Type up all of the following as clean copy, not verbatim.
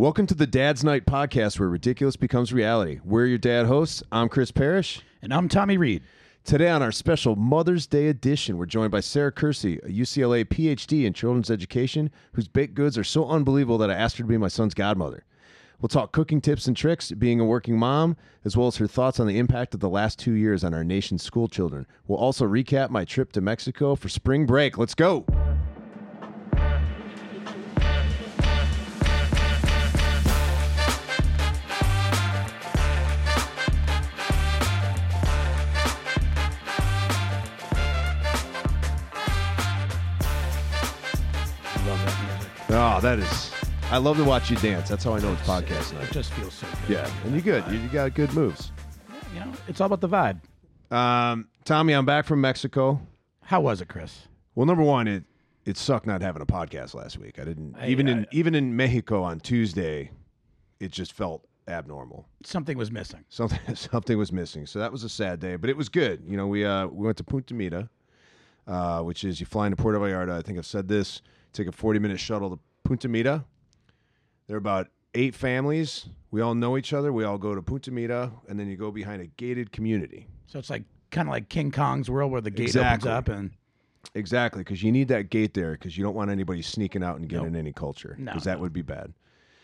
Welcome to the Dad's Night podcast where ridiculous becomes reality. We're your dad hosts. I'm Chris Parrish. And I'm Tommy Reed. Today on our special Mother's Day edition, we're joined by Sarah Kersey, a UCLA PhD in children's education, whose baked goods are so unbelievable that I asked her to be my son's godmother. We'll talk cooking tips and tricks, being a working mom, as well as her thoughts on the impact of the last 2 years on our nation's school children. We'll also recap my trip to Mexico for spring break. Let's go. Oh, that is... I love to watch you dance. That's how I know it's podcast night. It just feels so good. Yeah, and you're good. You got good moves. You know, it's all about the vibe. Tommy, I'm back from Mexico. How was it, Chris? Well, number one, it sucked not having a podcast last week. I didn't even in Mexico on Tuesday, it just felt abnormal. Something was missing. Something was missing. So that was a sad day, but it was good. You know, we went to Punta Mita, which is you fly into Puerto Vallarta. I think I've said this. Take a 40-minute shuttle to Punta Mita. There are about 8 families. We all know each other. We all go to Punta Mita, and then you go behind a gated community. So it's like kind of like King Kong's world where the gate opens up and... Exactly, because you need that gate there because you don't want anybody sneaking out and getting in any culture because that would be bad.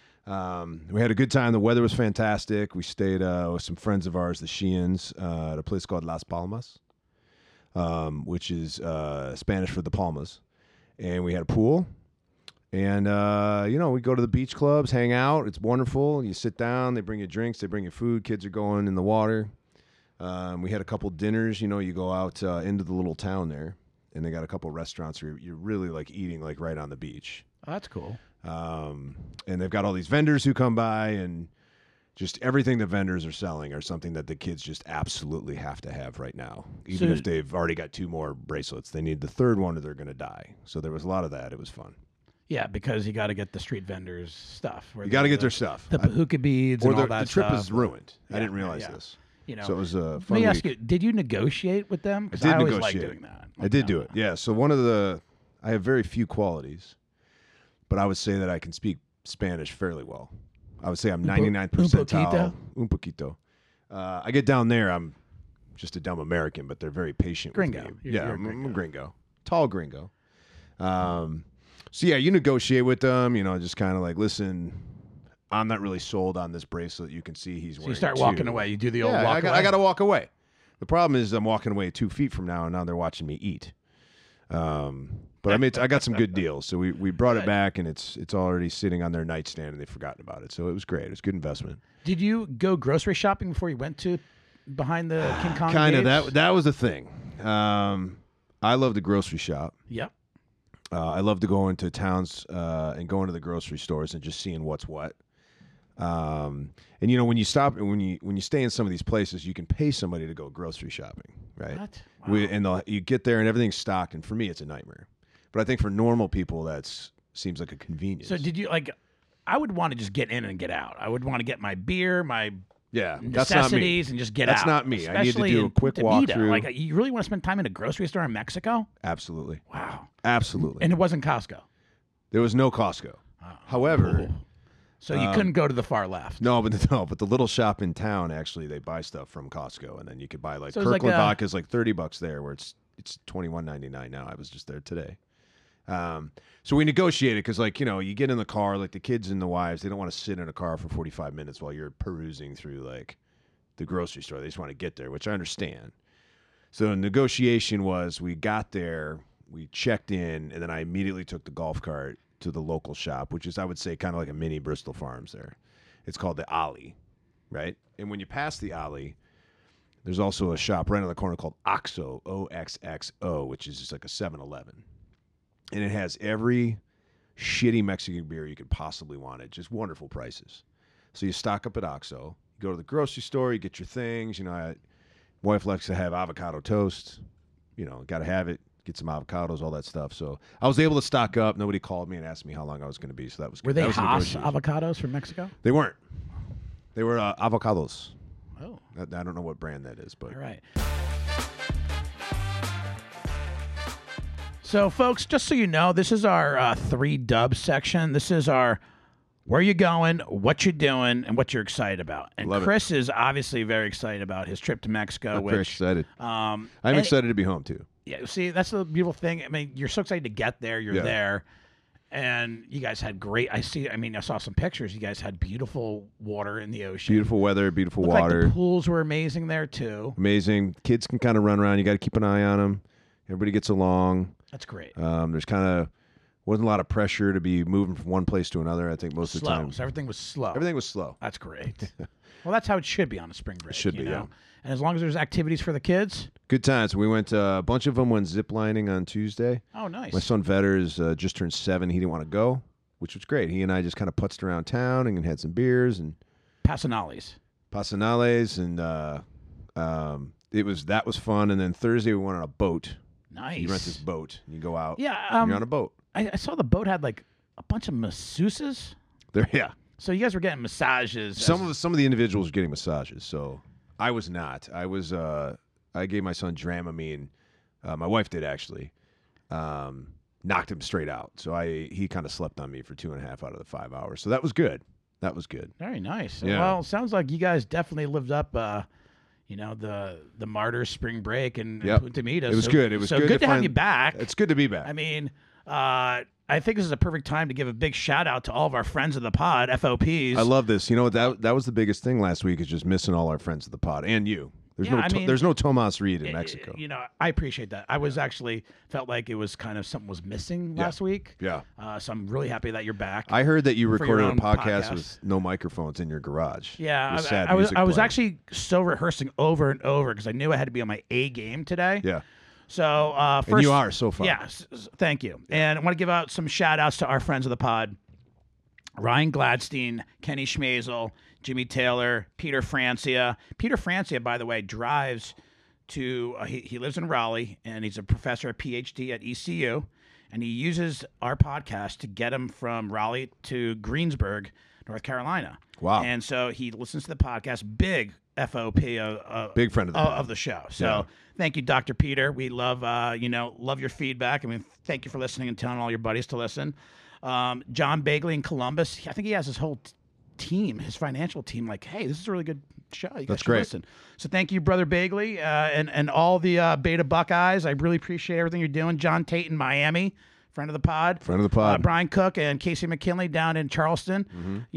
We had a good time. The weather was fantastic. We stayed with some friends of ours, the Sheeans, at a place called Las Palmas, which is Spanish for the Palmas. And we had a pool. And, we go to the beach clubs, hang out. It's wonderful. You sit down. They bring you drinks. They bring you food. Kids are going in the water. We had a couple dinners. You know, you go out into the little town there. And they got a couple restaurants where you're really like eating like right on the beach. Oh, that's cool. And they've got all these vendors who come by, and just everything the vendors are selling are something that the kids just absolutely have to have right now. Even if they've already got 2 more bracelets, they need the 3rd one or they're going to die. So there was a lot of that. It was fun. Yeah, because you got to get the street vendors stuff. You got to get their stuff. The hookah beads and all that stuff. The trip is ruined. I didn't realize this. You know, so it was a fun Let me ask week. you, did you negotiate with them? Because I did I always negotiate. like doing that. I did do it. Yeah. So I have very few qualities, but I would say that I can speak Spanish fairly well. I would say I'm 99th percentile. Un poquito. I get down there, I'm just a dumb American, but they're very patient Gringo. with me. You're I'm a gringo. Tall gringo. So yeah, you negotiate with them, just kind of like, listen, I'm not really sold on this bracelet. You can see he's wearing. So you start 2. walking away. You do the old walk away. I got to walk away. The problem is I'm walking away 2 feet from now, and now they're watching me eat. But I got some good deals. So we brought it back, and it's already sitting on their nightstand, and they've forgotten about it. So it was great. It was a good investment. Did you go grocery shopping before you went to behind the King Kong? Kind of. That was the thing. I love to grocery shop. Yep. I love to go into towns and go into the grocery stores and just seeing what's what. And when you stop and when you stay in some of these places, you can pay somebody to go grocery shopping, right? What? Wow. You get there and everything's stocked, and for me, it's a nightmare. But I think for normal people, that seems like a convenience. So did you I would want to just get in and get out. I would want to get my beer, my necessities, and just get out. That's not me. I need to do a quick walkthrough. Like, you really want to spend time in a grocery store in Mexico? Absolutely. Wow. Absolutely. And it wasn't Costco. There was no Costco. However. So you couldn't go to the far left. No, but the little shop in town, actually, they buy stuff from Costco, and then you could buy So Kirkland vodka is like $30 there, where it's $21.99 now. I was just there today. So we negotiated because, you get in the car, like the kids and the wives, they don't want to sit in a car for 45 minutes while you're perusing through the grocery store. They just want to get there, which I understand. So the negotiation was, we got there, we checked in, and then I immediately took the golf cart to the local shop, which is, I would say, kind of like a mini Bristol Farms there. It's called the Alley, right? And when you pass the Alley, there's also a shop right on the corner called Oxxo, O-X-X-O, which is just like a 7-Eleven. And it has every shitty Mexican beer you could possibly want at just wonderful prices. So you stock up at Oxxo, you go to the grocery store, you get your things. Wife likes to have avocado toast. Got to have it. Get some avocados, all that stuff. So I was able to stock up. Nobody called me and asked me how long I was going to be. So that was good. Were they Haas avocados from Mexico? They weren't. They were avocados. Oh. I don't know what brand that is, but. All right. So, folks, just so you know, this is our 3 dub section. This is our where you're going, what you're doing, and what you're excited about. And Chris is obviously very excited about his trip to Mexico. I'm very excited. I'm excited to be home too. Yeah, see, that's the beautiful thing. I mean, you're so excited to get there. You're there. And you guys had great. I saw some pictures. You guys had beautiful water in the ocean. Beautiful weather, beautiful water. Like the pools were amazing there too. Amazing. Kids can kind of run around. You got to keep an eye on them. Everybody gets along. That's great. There's wasn't a lot of pressure to be moving from one place to another. I think most of the time. So everything was slow. Everything was slow. That's great. Well, that's how it should be on a spring break. It should be, you know? yeah. And as long as there's activities for the kids. Good times. We went, a bunch of them went ziplining on Tuesday. Oh, nice. My son Vetter's just turned 7. He didn't want to go, which was great. He and I just kind of putzed around town and had some beers and Pasanales, and that was fun. And then Thursday we went on a boat. Nice. You rent this boat and you go out. Yeah, you're on a boat. I saw the boat had like a bunch of masseuses. Yeah. So you guys were getting massages. Some of the individuals were getting massages. So I was not. I gave my son Dramamine. My wife did actually. Knocked him straight out. So he kind of slept on me for 2.5 out of the 5 hours. So that was good. Very nice. Yeah. Well, sounds like you guys definitely lived up. The Martyrs spring break and Punta Mita. It was good. It was good to have you back. It's good to be back. I mean, I think this is a perfect time to give a big shout out to all of our friends of the pod, FOPs. I love this. You know what? That was the biggest thing last week is just missing all our friends of the pod and you. There's no Tomas Reed in Mexico. You know, I appreciate that. I was actually felt like it was kind of something was missing last week. Yeah. So I'm really happy that you're back. I heard that you recorded a podcast with no microphones in your garage. Yeah. I was actually still rehearsing over and over because I knew I had to be on my A game today. Yeah. So first, and you are so far. Yes. Thank you. And I want to give out some shout outs to our friends of the pod. Ryan Gladstein, Kenny Schmazel, Jimmy Taylor, Peter Francia. Peter Francia, by the way, drives to, he lives in Raleigh, and he's a professor, a PhD at ECU, and he uses our podcast to get him from Raleigh to Greensburg, North Carolina. Wow. And so he listens to the podcast, big FOP, big friend of the show. So thank you, Dr. Peter. We love, love your feedback. I mean, thank you for listening and telling all your buddies to listen. John Bagley in Columbus. I think he has his whole team, his financial team, like, hey, this is a really good show. You guys should listen. So thank you, Brother Bagley, and all the Beta Buckeyes. I really appreciate everything you're doing. John Tate in Miami, friend of the pod. Brian Cook and Casey McKinley down in Charleston,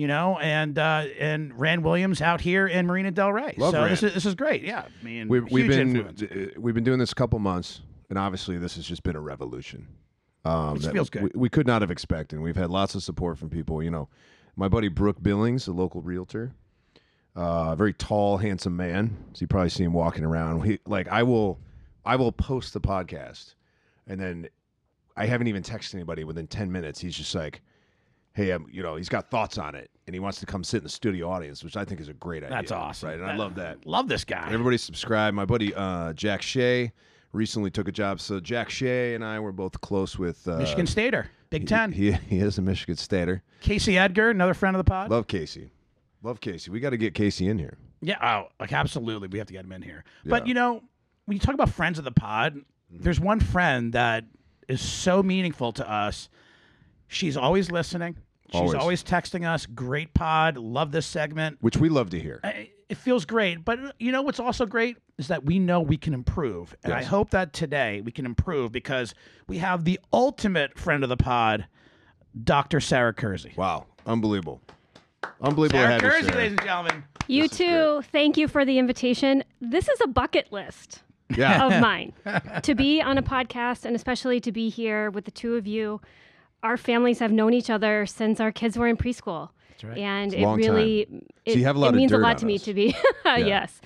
and Rand Williams out here in Marina Del Rey. Love Rand. This is great. Yeah, I mean, we've influence. been doing this a couple months, and obviously this has just been a revolution. Which feels good. We could not have expected. We've had lots of support from people. You know, my buddy Brooke Billings, a local realtor, a very tall, handsome man. So you probably see him walking around. I will post the podcast, and then I haven't even texted anybody within 10 minutes. He's just like, hey, he's got thoughts on it, and he wants to come sit in the studio audience, which I think is a great idea. That's awesome. Right? And I love that. Love this guy. Everybody subscribe. My buddy Jack Shea recently took a job. So Jack Shea and I were both close with Michigan Stater, Big Ten. He is a Michigan Stater. Casey Edgar, another friend of the pod. Love Casey. We got to get Casey in here. Yeah, absolutely. We have to get him in here. Yeah. But when you talk about friends of the pod, there's one friend that is so meaningful to us. She's always listening. She's always texting us. Great pod. Love this segment. Which we love to hear. It feels great. But what's also great is that we know we can improve. And I hope that today we can improve because we have the ultimate friend of the pod, Dr. Sarah Kersey. Wow. Unbelievable. Sarah Kersey, ladies and gentlemen. You too. Thank you for the invitation. This is a bucket list of mine to be on a podcast and especially to be here with the two of you. Our families have known each other since our kids were in preschool. That's right. And it really so you have a lot it means of dirt a lot on to me us. to be yes.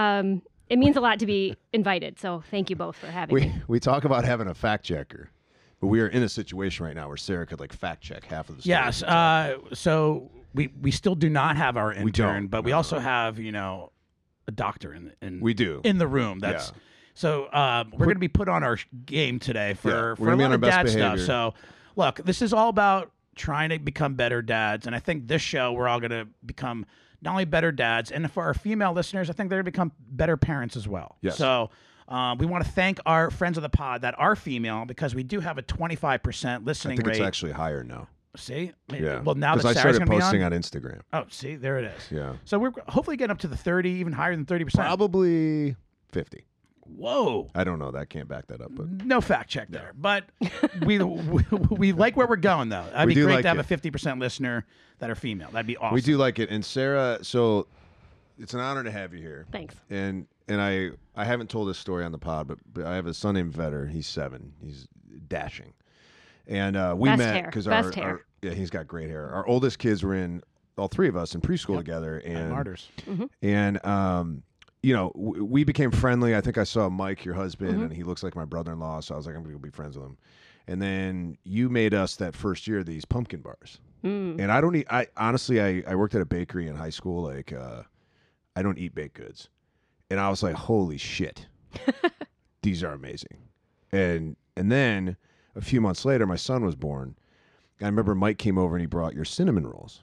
It means a lot to be invited. So thank you both for having me. We talk about having a fact checker, but we are in a situation right now where Sarah could fact check half of the stories. Yes. So we still do not have our intern, but we also have a doctor in we do in the room. That's so we're going to be put on our game today for a lot of dad stuff. So look, this is all about trying to become better dads, and I think this show we're all going to become not only better dads, and for our female listeners, I think they're going to become better parents as well. Yes. So we want to thank our friends of the pod that are female because we do have a 25% listening rate. I think it's actually higher now. See? Yeah. Well, now that because I Sarah's started going to be posting on. on Instagram. Oh, see, there it is. Yeah. So we're hopefully getting up to the 30, even higher than 30%. Probably 50. Whoa. I don't know. That can't back that up, but No fact check there. But we like where we're going, though. That'd be do great like to have it. a 50% listener that are female. That'd be awesome. we do like it. And Sarah, so it's an honor to have you here. Thanks. And I haven't told this story on the pod, but I have a son named Vetter. He's 7. He's dashing. And we Best met hair. because Best hair. yeah, he's got great hair. Our oldest kids were in, all 3 of us, in preschool together. And Martyrs. And you know, we became friendly. I think I saw Mike, your husband, and he looks like my brother-in-law. So I was like, I'm going to be friends with him. And then you made us that first year these pumpkin bars. And I don't eat. I honestly, I worked at a bakery in high school. Like, I don't eat baked goods. And I was like, holy shit, these are amazing. And then a few months later, my son was born. I remember Mike came over and he brought your cinnamon rolls.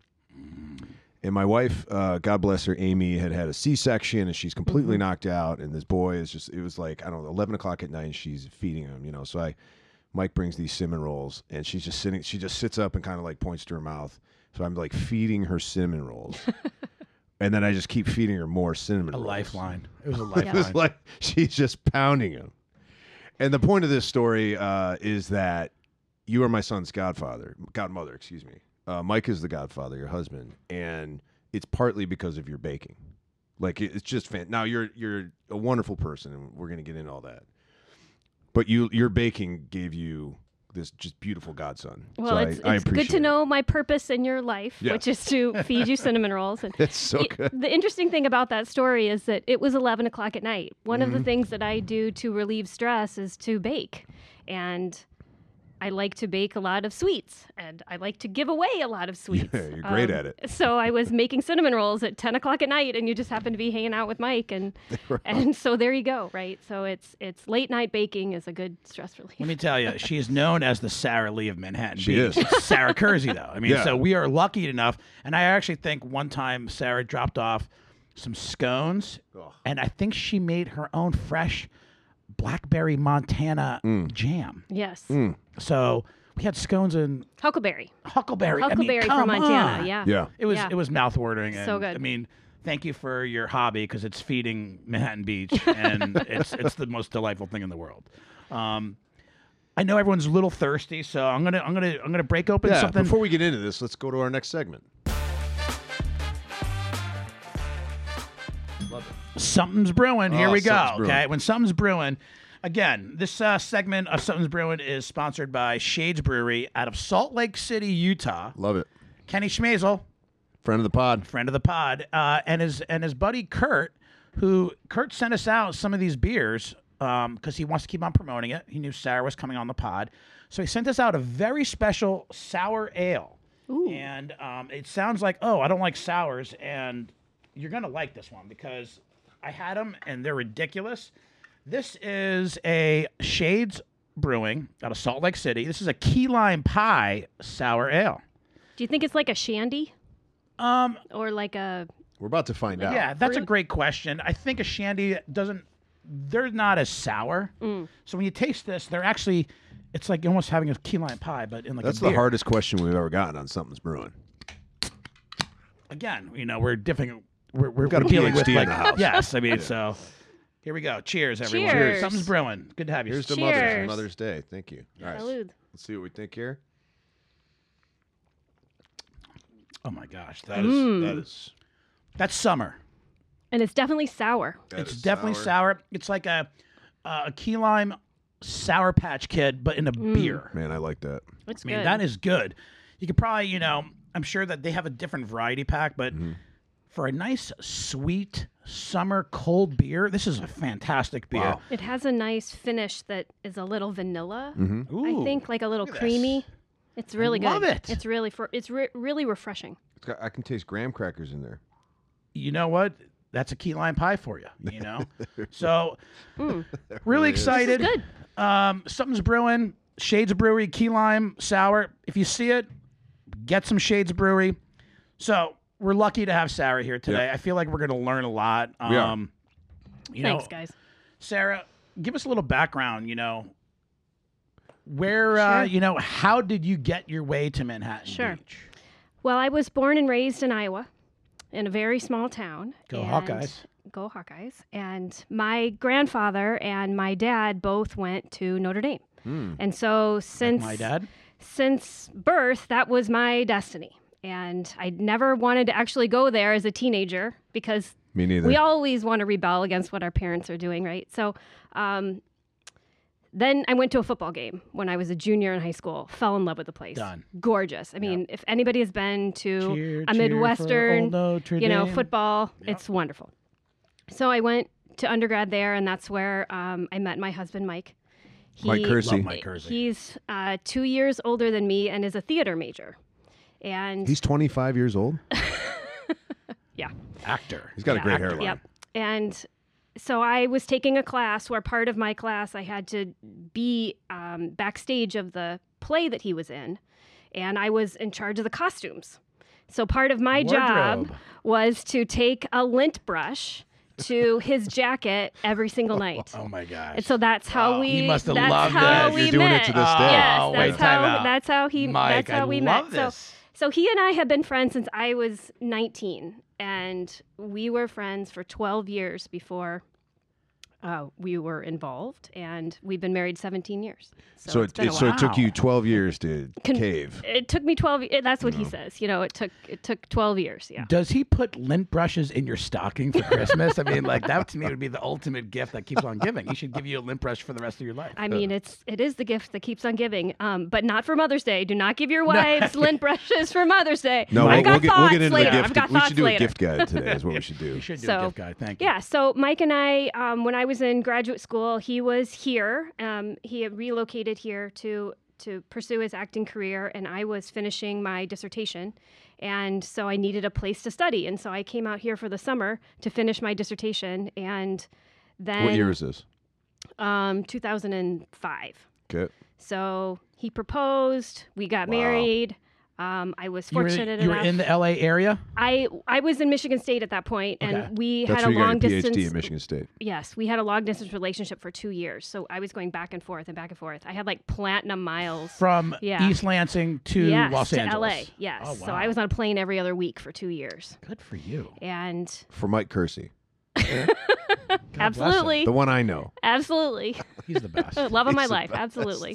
And my wife, God bless her, Amy, had a C-section and she's completely knocked out. And this boy is just, it was like, I don't know, 11 o'clock at night and she's feeding him, you know. So Mike brings these cinnamon rolls and she's just sitting, she just sits up and kind of like points to her mouth. So I'm like feeding her cinnamon rolls. And then I just keep feeding her more cinnamon rolls. Lifeline. It was a It lifeline. was like she's just pounding him. And the point of this story is that you are my son's godmother, excuse me. Mike is the godfather, your husband, and it's partly because of your baking. Like it's just now you're a wonderful person, and we're gonna get into all that. But your baking gave you this just beautiful godson. Well, so it's I good appreciate to know my purpose in your life, Yeah. which is to feed you cinnamon rolls. And It's so good. the interesting thing about that story is that it was 11 o'clock at night. One of the things that I do to relieve stress is to bake. And I like to bake a lot of sweets, and I like to give away a lot of sweets. Yeah, you're great at it. So I was making cinnamon rolls at 10 o'clock at night, and you just happened to be hanging out with Mike, and so there you go, right? So it's late night baking is a good stress relief. Let me tell you, she is known as the Sarah Lee of Manhattan She Beach. is. It's Sarah Kersey, though. I mean, Yeah. so we are lucky enough. And I actually think one time Sarah dropped off some scones, and I think she made her own fresh Blackberry Montana jam. Yes. So we had scones and Huckleberry. Huckleberry. Huckleberry come from Montana, on. yeah. Yeah. It was Yeah. mouthwatering. So and, good. I mean, thank you for your hobby because it's feeding Manhattan Beach, and it's the most delightful thing in the world. I know everyone's a little thirsty, so I'm gonna break open Yeah. something. Before we get into this, let's go to our next segment. Something's brewing. Here Oh, we go. something's brewing. Okay, when something's brewing. Again, this segment of Something's Brewing is sponsored by Shades Brewery out of Salt Lake City, Utah. Love it. Kenny Schmazel, Friend of the pod. friend of the pod, and his buddy Kurt, Kurt sent us out some of these beers because he wants to keep on promoting it. He knew Sarah was coming on the pod, so he sent us out a very special sour ale. Ooh. And it sounds like, oh, I don't like sours, and you're gonna like this one because I had them and they're ridiculous. This is a Shades Brewing out of Salt Lake City. This is a key lime pie sour ale. Do you think it's like a shandy? Or like a... We're about to find out. Yeah, that's a Fruit? great question. I think a shandy they're not as sour. So when you taste this, they're actually, it's like almost having a key lime pie, but in like That's a the beer. hardest question we've ever gotten on Something's Brewing. Again, we're different. We're got a dealing with PhD in like, the house. yes, I mean, so here we go. Cheers, everyone. Cheers. Something's brewing. Good to have you. Here's to Cheers. Mother's Day. Thank you. All right. Salud. Let's see what we think here. Oh my gosh, That is that's summer. And it's definitely sour. It's definitely sour. It's like a key lime Sour Patch Kid, but in a beer. Man, I like that. It's I mean, good. that is good. You could probably, I'm sure that they have a different variety pack, but for a nice, sweet summer cold beer, this is a fantastic beer. Wow. It has a nice finish that is a little vanilla. Ooh. I think like a little Look at creamy. It's really good. love it. It's really really refreshing. I can taste graham crackers in there. You know what? That's a key lime pie for you, So, really excited. This is good. Something's brewing. Shades Brewery, key lime, sour. If you see it, get some Shades Brewery. So, we're lucky to have Sarah here today. Yep. I feel like we're going to learn a lot. We are. You Thanks, know, guys. Sarah, give us a little background, Where, Sure. how did you get your way to Manhattan Sure. Beach? Well, I was born and raised in Iowa in a very small town. Go and- Hawkeyes. Go Hawkeyes. And my grandfather and my dad both went to Notre Dame. And so since My dad? since birth, that was my destiny. And I never wanted to actually go there as a teenager because Me neither. we always want to rebel against what our parents are doing, right? So then I went to a football game when I was a junior in high school, fell in love with the place. Done. Gorgeous. I mean, if anybody has been to Cheer, a cheer for Midwestern, old Notre you know, Dame. football, it's wonderful. So I went to undergrad there, and that's where I met my husband, Mike. Mike Kersey. Love Mike Kersey. He's 2 years older than me and is a theater major. And He's 25 years old. yeah. Actor. He's got a Yeah, great actor, hairline. Yep. And so I was taking a class where part of my class I had to be backstage of the play that he was in, and I was in charge of the costumes. So part of my job Wardrobe. was to take a lint brush to his jacket every single night. Oh my gosh. And so that's how we. He must have that's loved how it. we You're doing met. it to this day. Yes, Oh, that's wait, time how. out. That's how he. Mike, that's how I we love met. this. So he and I have been friends since I was 19, and we were friends for 12 years before we were involved, and we've been married 17 years. So it's been a it while. took you 12 years to cave. It took me 12. That's what he says. You know, it took 12 years. Yeah. Does he put lint brushes in your stocking for Christmas? I mean, like that to me would be the ultimate gift that keeps on giving. He should give you a lint brush for the rest of your life. I mean, it is the gift that keeps on giving, but not for Mother's Day. Do not give your wives lint brushes for Mother's Day. No, I've got we'll thoughts get into later. the I've gift. got We thoughts should do later. a gift guide today. Is what we should do. You should do So, a gift guide. Thank you. Yeah, so Mike and I, when I was in graduate school, he was here. He had relocated here to pursue his acting career, and I was finishing my dissertation. And so I needed a place to study. And so I came out here for the summer to finish my dissertation. And then What year is this? 2005. Okay. So he proposed, we got Wow. married. I was You were, fortunate you were enough. in the LA area? I was in Michigan State at that point, and Okay. we That's had where a you got long your PhD distance. at Michigan State. Yes, we had a long distance relationship for 2 years. So I was going back and forth and back and forth. I had like platinum miles From Yeah. East Lansing to yes, Los to Angeles. LA. Yes. Oh, So wow. I was on a plane every other week for 2 years. Good for you. And For Mike Kersey, God bless absolutely, the one I know. absolutely. him. He's the best. Love of my He's the life, best. absolutely.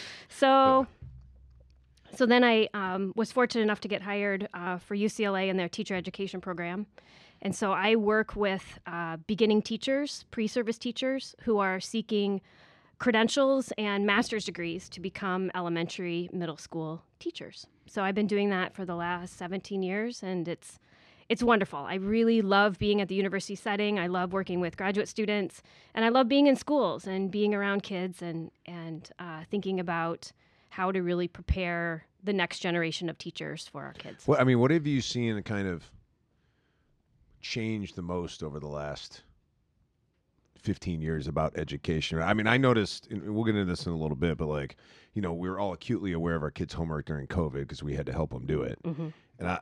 So then I was fortunate enough to get hired for UCLA in their teacher education program. And so I work with beginning teachers, pre-service teachers who are seeking credentials and master's degrees to become elementary, middle school teachers. So I've been doing that for the last 17 years, and it's wonderful. I really love being at the university setting. I love working with graduate students, and I love being in schools and being around kids and thinking about how to really prepare the next generation of teachers for our kids. Well, I mean, what have you seen kind of change the most over the last 15 years about education? I mean, I noticed, and we'll get into this in a little bit, but like, you know, we were all acutely aware of our kids' homework during COVID because we had to help them do it. Mm-hmm. And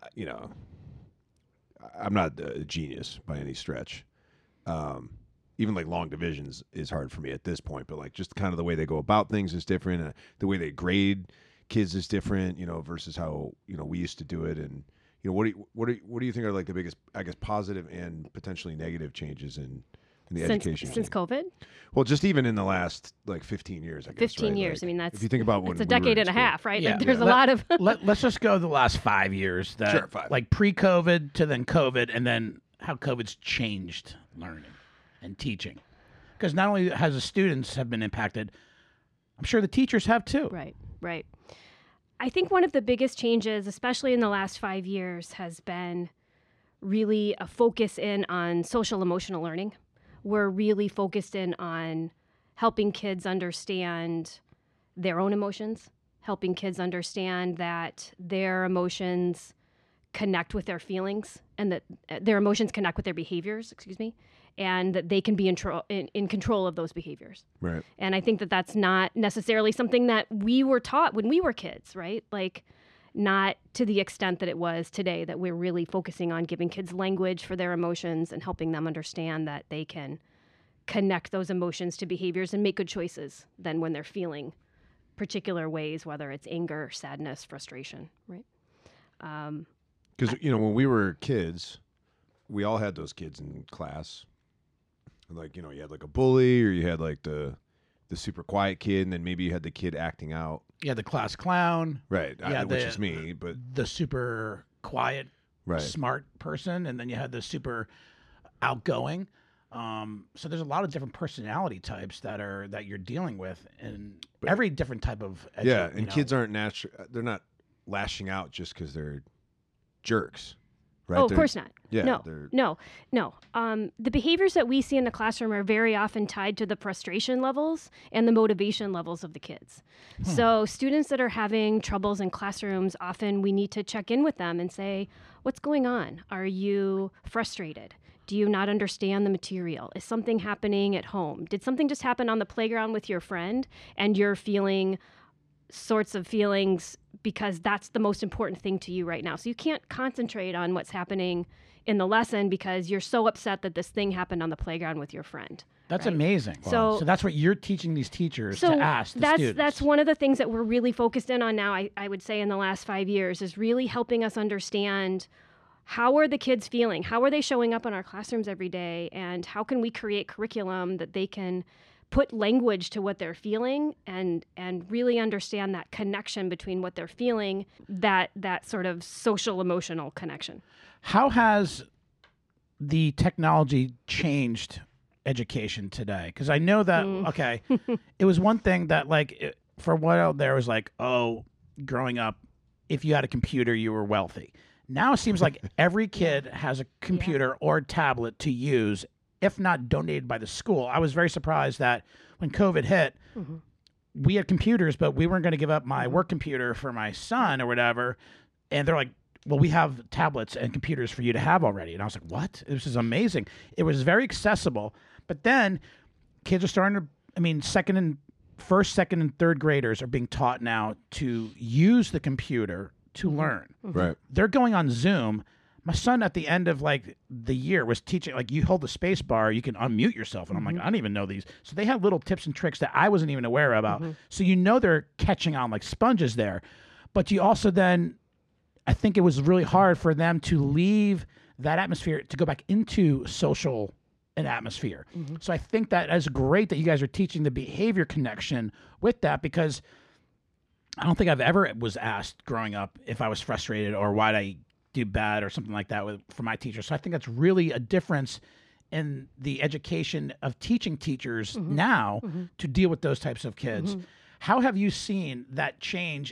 I'm not a genius by any stretch. Even like long divisions is hard for me at this point, but like just kind of the way they go about things is different. And the way they grade kids is different, you know, versus how, you know, we used to do it. And, you know, what do you think are like the biggest, I guess, positive and potentially negative changes in the education Since scene? COVID? Well, just even in the last like 15 years, I guess. 15 right? years. Like, I mean, that's if you think about when it's a we were decade in and a school. half, right? Yeah. Like, there's Yeah. a lot of Let's just go the last 5 years. That, Sure, 5. Like pre-COVID to then COVID, and then how COVID's changed learning and teaching. Because not only has the students have been impacted, I'm sure the teachers have too. Right. I think one of the biggest changes, especially in the last 5 years, has been really a focus in on social emotional learning. We're really focused in on helping kids understand their own emotions, helping kids understand that their emotions connect with their feelings and that their emotions connect with their behaviors, and that they can be in control of those behaviors. Right. And I think that that's not necessarily something that we were taught when we were kids, right? Like, not to the extent that it was today, that we're really focusing on giving kids language for their emotions and helping them understand that they can connect those emotions to behaviors and make good choices then when they're feeling particular ways, whether it's anger, sadness, frustration, right? Because, when we were kids, we all had those kids in class. Like, you had like a bully, or you had like the super quiet kid, and then maybe you had the kid acting out. Yeah, the class clown. Right. Which is me, but the super quiet, smart person, and then you had the super outgoing. So there's a lot of different personality types that you're dealing with, and every different type of kids aren't they're not lashing out just because they're jerks, right? Oh, of course not. Yeah, no. The behaviors that we see in the classroom are very often tied to the frustration levels and the motivation levels of the kids. So students that are having troubles in classrooms, often we need to check in with them and say, what's going on? Are you frustrated? Do you not understand the material? Is something happening at home? Did something just happen on the playground with your friend and you're feeling sorts of feelings because that's the most important thing to you right now? So you can't concentrate on what's happening in the lesson because you're so upset that this thing happened on the playground with your friend. That's amazing. So that's what you're teaching these teachers to ask the students. That's one of the things that we're really focused in on now, I would say in the last 5 years, is really helping us understand how are the kids feeling? How are they showing up in our classrooms every day? And how can we create curriculum that they can put language to what they're feeling and really understand that connection between what they're feeling, that sort of social emotional connection. How has the technology changed education today? Because I know that, it was one thing that for a while there was growing up, if you had a computer, you were wealthy. Now it seems like every kid has a computer or tablet to use, if not donated by the school. I was very surprised that when COVID hit, we had computers, but we weren't going to give up my work computer for my son or whatever. And they're like, well, we have tablets and computers for you to have already. And I was like, what? This is amazing. It was very accessible. But then kids are starting to, first, second, and third graders are being taught now to use the computer to learn. Right. They're going on Zoom. My son at the end of the year was teaching, you hold the space bar, you can unmute yourself. And I'm like, I don't even know these. So they have little tips and tricks that I wasn't even aware about. So they're catching on like sponges there. But you also then, I think it was really hard for them to leave that atmosphere to go back into social an atmosphere. So I think that is great that you guys are teaching the behavior connection with that, because I don't think I've ever was asked growing up if I was frustrated or why'd I do bad or something like that for my teacher. So I think that's really a difference in the education of teaching teachers now to deal with those types of kids. How have you seen that change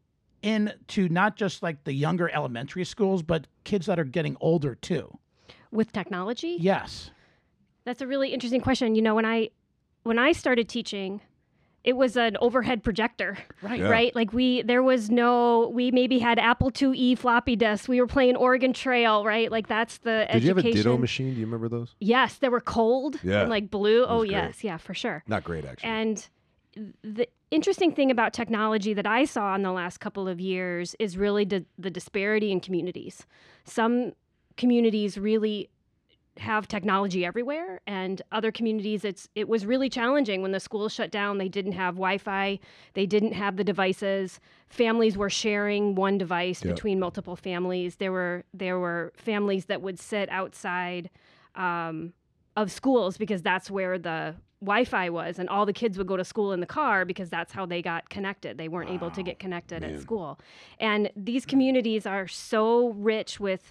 into not just the younger elementary schools, but kids that are getting older too? With technology? Yes. That's a really interesting question. When I started teaching, it was an overhead projector, right? Yeah. Right? We maybe had Apple IIe floppy disks. We were playing Oregon Trail, right? That's the education. Did you have a Ditto machine? Do you remember those? Yes, they were cold and blue. Oh, yes. Yeah, for sure. Not great, actually. And the interesting thing about technology that I saw in the last couple of years is really the disparity in communities. Some communities really have technology everywhere, and other communities it was really challenging when the schools shut down. They didn't have Wi-Fi, they didn't have the devices. Families were sharing one device between multiple families. There were families that would sit outside of schools because that's where the Wi-Fi was, and all the kids would go to school in the car because that's how they got connected. They weren't able to get connected at school. And these communities are so rich with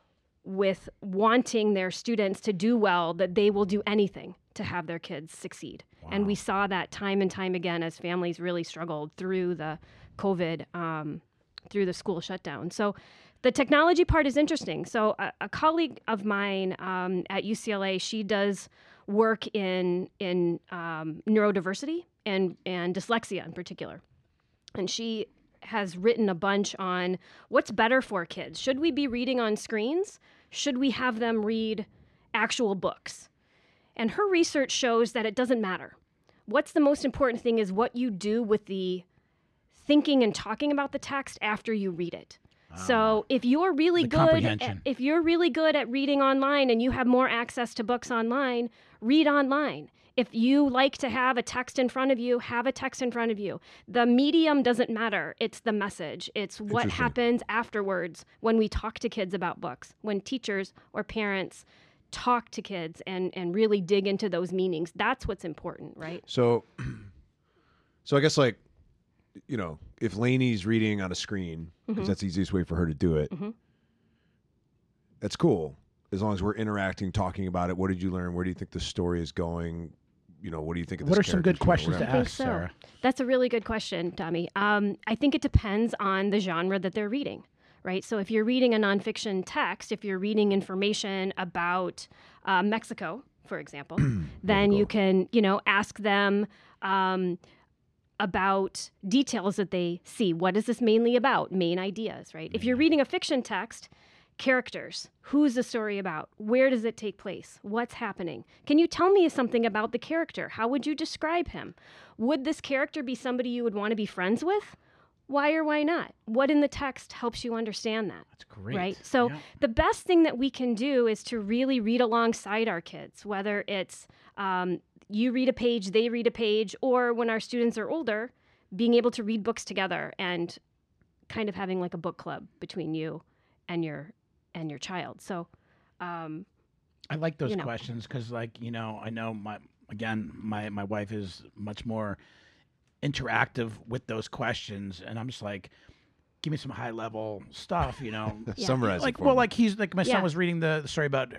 wanting their students to do well that they will do anything to have their kids succeed. Wow. And we saw that time and time again as families really struggled through the COVID, through the school shutdown. So the technology part is interesting. So a colleague of mine at UCLA, she does work in neurodiversity and dyslexia in particular. And she has written a bunch on what's better for kids. Should we be reading on screens? Should we have them read actual books? And her research shows that it doesn't matter. What's the most important thing is what you do with the thinking and talking about the text after you read it. So if you're really good at reading online and you have more access to books online, read online. If you like to have a text in front of you, have a text in front of you. The medium doesn't matter. It's the message. It's what happens afterwards when we talk to kids about books, when teachers or parents talk to kids and really dig into those meanings. That's what's important, right? So I guess, like, you know, if Lainey's reading on a screen, because that's the easiest way for her to do it, that's cool. As long as we're interacting, talking about it. What did you learn? Where do you think the story is going? You know, what do you think of this? What are some good questions to I think ask, Sarah? That's a really good question, Tommy. I think it depends on the genre that they're reading, right? So if you're reading a nonfiction text, if you're reading information about Mexico, for example, then you can, you know, ask them about details that they see. What is this mainly about? Main ideas, right? If you're reading a fiction text, characters. Who's the story about? Where does it take place? What's happening? Can you tell me something about the character? How would you describe him? Would this character be somebody you would want to be friends with? Why or why not? What in the text helps you understand that? That's great. Right? So the best thing that we can do is to really read alongside our kids, whether it's you read a page, they read a page, or when our students are older, being able to read books together and kind of having like a book club between you and your child. So I like those questions because, like, you know, I know my wife is much more interactive with those questions, and I'm just like, give me some high level stuff, you know. Summarize like, it for well, me. like he's like my son was reading the story about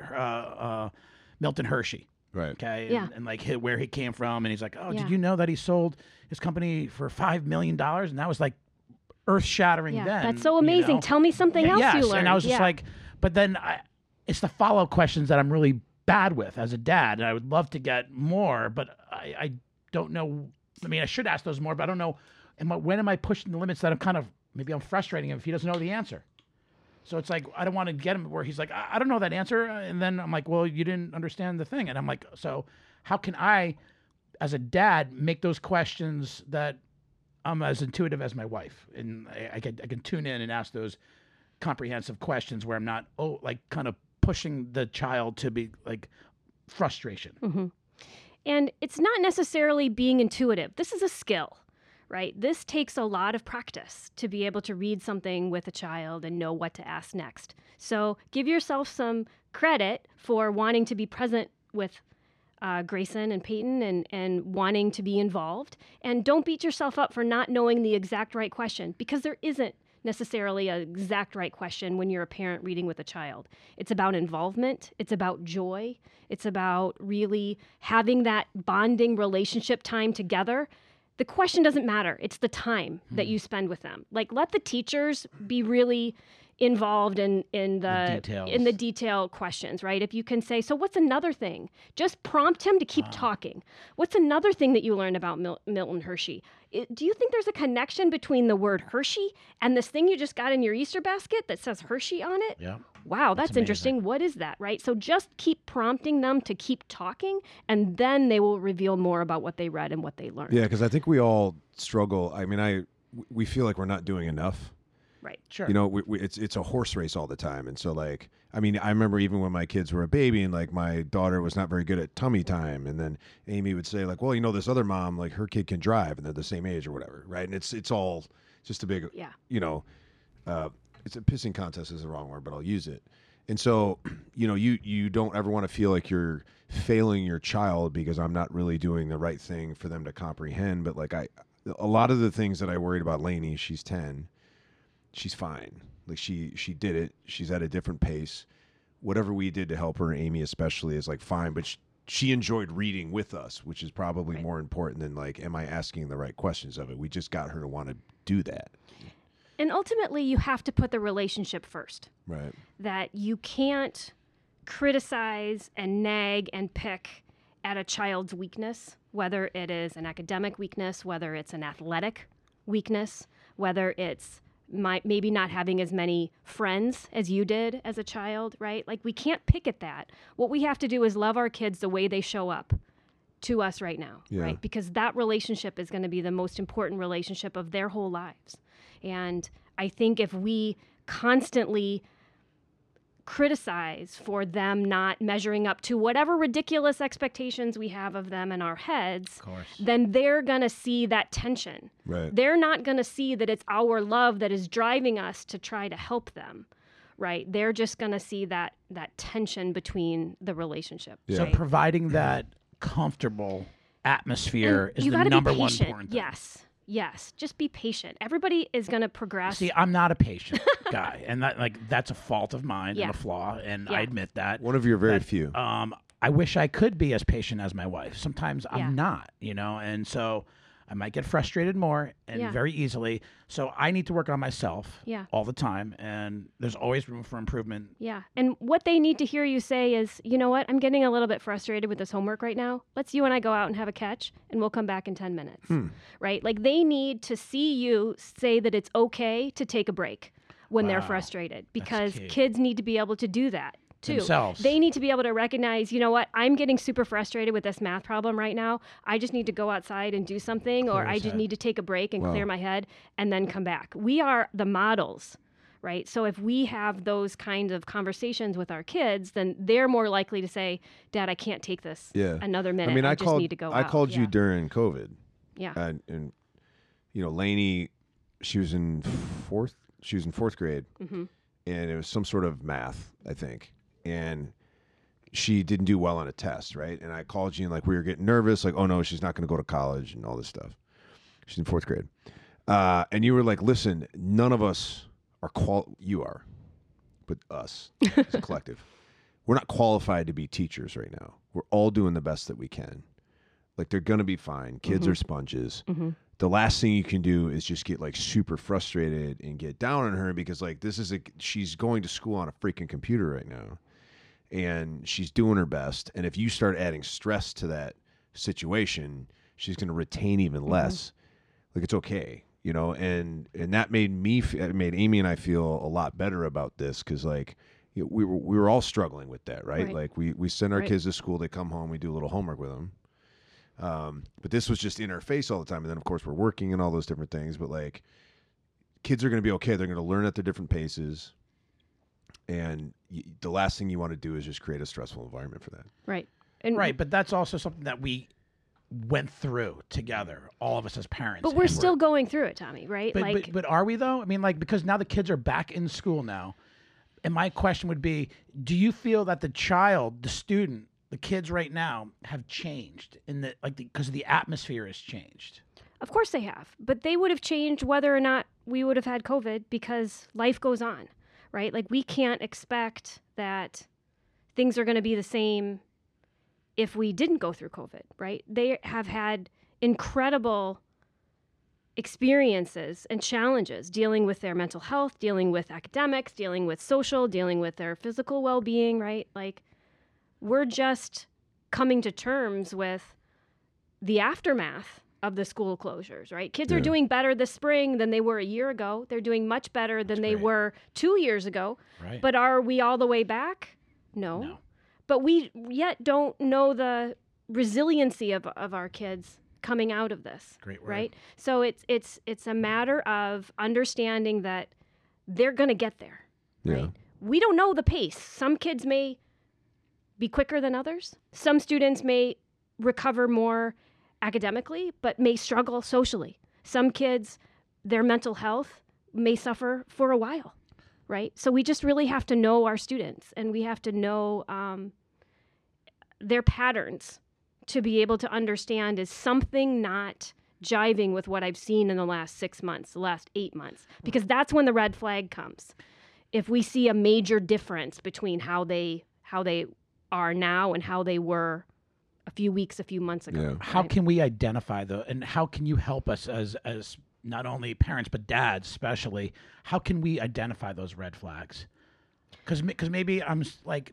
Milton Hershey. Right. Okay. And like where he came from, and he's like, oh, did you know that he sold his company for $5 million? And that was like earth shattering. Then that's so amazing. You know? Tell me something else you learned. And I was just like, but then it's the follow-up questions that I'm really bad with as a dad, and I would love to get more, but I don't know. I mean, I should ask those more, but I don't know. When am I pushing the limits that maybe I'm frustrating him if he doesn't know the answer? So it's like, I don't want to get him where he's like, I don't know that answer. And then I'm like, well, you didn't understand the thing. And I'm like, so how can I, as a dad, make those questions that I'm as intuitive as my wife? And I can tune in and ask those comprehensive questions where I'm not, kind of pushing the child to be like frustration. Mm-hmm. And it's not necessarily being intuitive. This is a skill, right? This takes a lot of practice to be able to read something with a child and know what to ask next. So give yourself some credit for wanting to be present with Grayson and Peyton and wanting to be involved. And don't beat yourself up for not knowing the exact right question, because there isn't necessarily an exact right question when you're a parent reading with a child. It's about involvement. It's about joy. It's about really having that bonding relationship time together. The question doesn't matter. It's the time that you spend with them. Like, let the teachers be really involved in the detail questions, right? If you can say, so what's another thing? Just prompt him to keep talking. What's another thing that you learned about Milton Hershey? Do you think there's a connection between the word Hershey and this thing you just got in your Easter basket that says Hershey on it? Yeah. Wow, that's interesting. What is that, right? So just keep prompting them to keep talking, and then they will reveal more about what they read and what they learned. Yeah, because I think we all struggle. I mean, we feel like we're not doing enough. Right. Sure. You know, it's a horse race all the time. And so, like, I mean, I remember even when my kids were a baby and, like, my daughter was not very good at tummy time. And then Amy would say, like, well, you know, this other mom, like, her kid can drive and they're the same age or whatever. Right. And it's all just a big, you know, it's a pissing contest is the wrong word, but I'll use it. And so, you know, you don't ever want to feel like you're failing your child because I'm not really doing the right thing for them to comprehend. But, like, a lot of the things that I worried about Lainey, she's 10. She's fine. Like she did it. She's at a different pace. Whatever we did to help her, Amy especially, is like fine. But she enjoyed reading with us, which is probably more important than like, am I asking the right questions of it? We just got her to want to do that. And ultimately, you have to put the relationship first. Right. That you can't criticize and nag and pick at a child's weakness, whether it is an academic weakness, whether it's an athletic weakness, whether it's maybe not having as many friends as you did as a child, right? Like, we can't pick at that. What we have to do is love our kids the way they show up to us right now, right? Because that relationship is going to be the most important relationship of their whole lives. And I think if we constantly criticize for them not measuring up to whatever ridiculous expectations we have of them in our heads, Of course. then they're going to see that tension. Right. They're not going to see that it's our love that is driving us to try to help them, right? They're just going to see that tension between the relationship. Yeah. So right? providing that comfortable atmosphere And is you the gotta number be one patient. important thing. Yes. Just be patient. Everybody is going to progress. See, I'm not a patient guy, and that's a fault of mine Yeah. and a flaw, and Yeah. I admit that. One of your very That, few. I wish I could be as patient as my wife. Sometimes Yeah. I'm not, and so I might get frustrated more and Yeah. very easily. So I need to work on myself Yeah. all the time, and there's always room for improvement. Yeah. And what they need to hear you say is, you know what? I'm getting a little bit frustrated with this homework right now. Let's you and I go out and have a catch, and we'll come back in 10 minutes. Right? Like they need to see you say that it's okay to take a break when they're Wow. frustrated, because key. kids need to be able to do that too. Themselves. They need to be able to recognize, you know what? I'm getting super frustrated with this math problem right now. I just need to go outside and do something, or Clear I his just head. need to take a break and Wow. clear my head and then come back. We are the models. Right. So if we have those kinds of conversations with our kids, then they're more likely to say, Dad, I can't take this Yeah. another minute. I mean, I just called. need to go I out." called you Yeah. during COVID, Yeah. and Lainey, she was in fourth grade, Mm-hmm. and it was some sort of math, I think, and she didn't do well on a test, right? And I called you, and like we were getting nervous, like, oh no, she's not going to go to college and all this stuff. She's in fourth grade, and you were like, listen, none of us are you are, but us as a collective, we're not qualified to be teachers right now. We're all doing the best that we can. Like they're gonna be fine. Kids are sponges. The last thing you can do is just get like super frustrated and get down on her, because like she's going to school on a freaking computer right now, and she's doing her best. And if you start adding stress to that situation, she's gonna retain even less. Like it's okay, and that made it made Amy and I feel a lot better about this, because like we were all struggling with that, right? Right. Like we send our Right. kids to school, they come home, we do a little homework with them. But this was just in our face all the time. And then, of course, we're working and all those different things. But, like, kids are going to be okay. They're going to learn at their different paces. And the last thing you want to do is just create a stressful environment for that. Right. And Right, but that's also something that we went through together, all of us as parents. But we're and still going through it, Tommy, right? But are we though? I mean, like, because now the kids are back in school now, and my question would be: do you feel that the student, the kids right now have changed because the atmosphere has changed? of course they have. But they would have changed whether or not we would have had COVID, because life goes on, right? Like we can't expect that things are going to be the same if we didn't go through COVID, right? They have had incredible experiences and challenges dealing with their mental health, dealing with academics, dealing with social, dealing with their physical well-being, right? Like we're just coming to terms with the aftermath of the school closures, right? Kids are Yeah. doing better this spring than they were a year ago. They're doing much better than they great. were 2 years ago. Right. But are we all the way back? No. But we yet don't know the resiliency of our kids coming out of this. Great word. Right? So it's a matter of understanding that they're going to get there. Yeah. Right? We don't know the pace. Some kids may be quicker than others. Some students may recover more academically, but may struggle socially. Some kids, their mental health may suffer for a while, right? So we just really have to know our students, and we have to know their patterns to be able to understand, is something not jiving with what I've seen in the last 6 months, the last 8 months, because that's when the red flag comes. If we see a major difference between how they are now and how they were a few months ago. Yeah. How right? can we identify and how can you help us as not only parents but dads especially? How can we identify those red flags? Because maybe I'm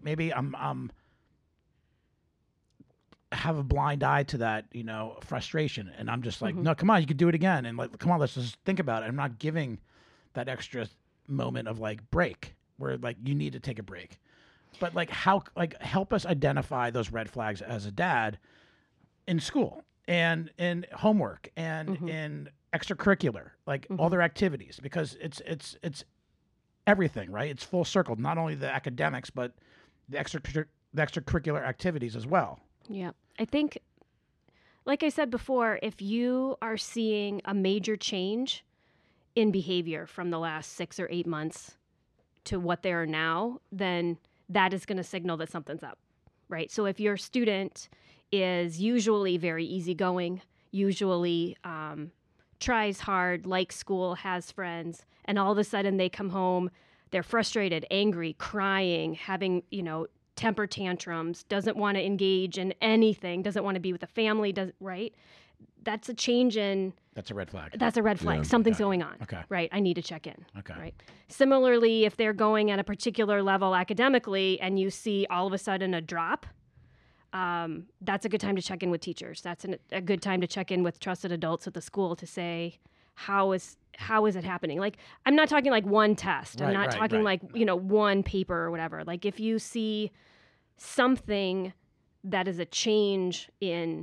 have a blind eye to that, frustration, and I'm just like, no, come on, you could do it again, and like, come on, let's just think about it. I'm not giving that extra moment of like break where like you need to take a break. But like help us identify those red flags as a dad in school and in homework and in extracurricular, like all their activities, because it's everything, right? It's full circle, not only the academics, but the extracurricular activities as well. Yeah. I think, like I said before, if you are seeing a major change in behavior from the last 6 or 8 months to what they are now, then that is going to signal that something's up, right? So if your student is usually very easygoing, usually tries hard, likes school, has friends, and all of a sudden they come home, they're frustrated, angry, crying, having, temper tantrums, doesn't want to engage in anything, doesn't want to be with the family, right? That's a change in... That's a red flag. That's a red flag. Yeah. Something's going on. Okay. Right? I need to check in. Okay. Right? Similarly, if they're going at a particular level academically and you see all of a sudden a drop, that's a good time to check in with teachers. That's a good time to check in with trusted adults at the school to say, how is it happening? Like, I'm not talking like one test. I'm not talking like, one paper or whatever. Like, if you see something that is a change in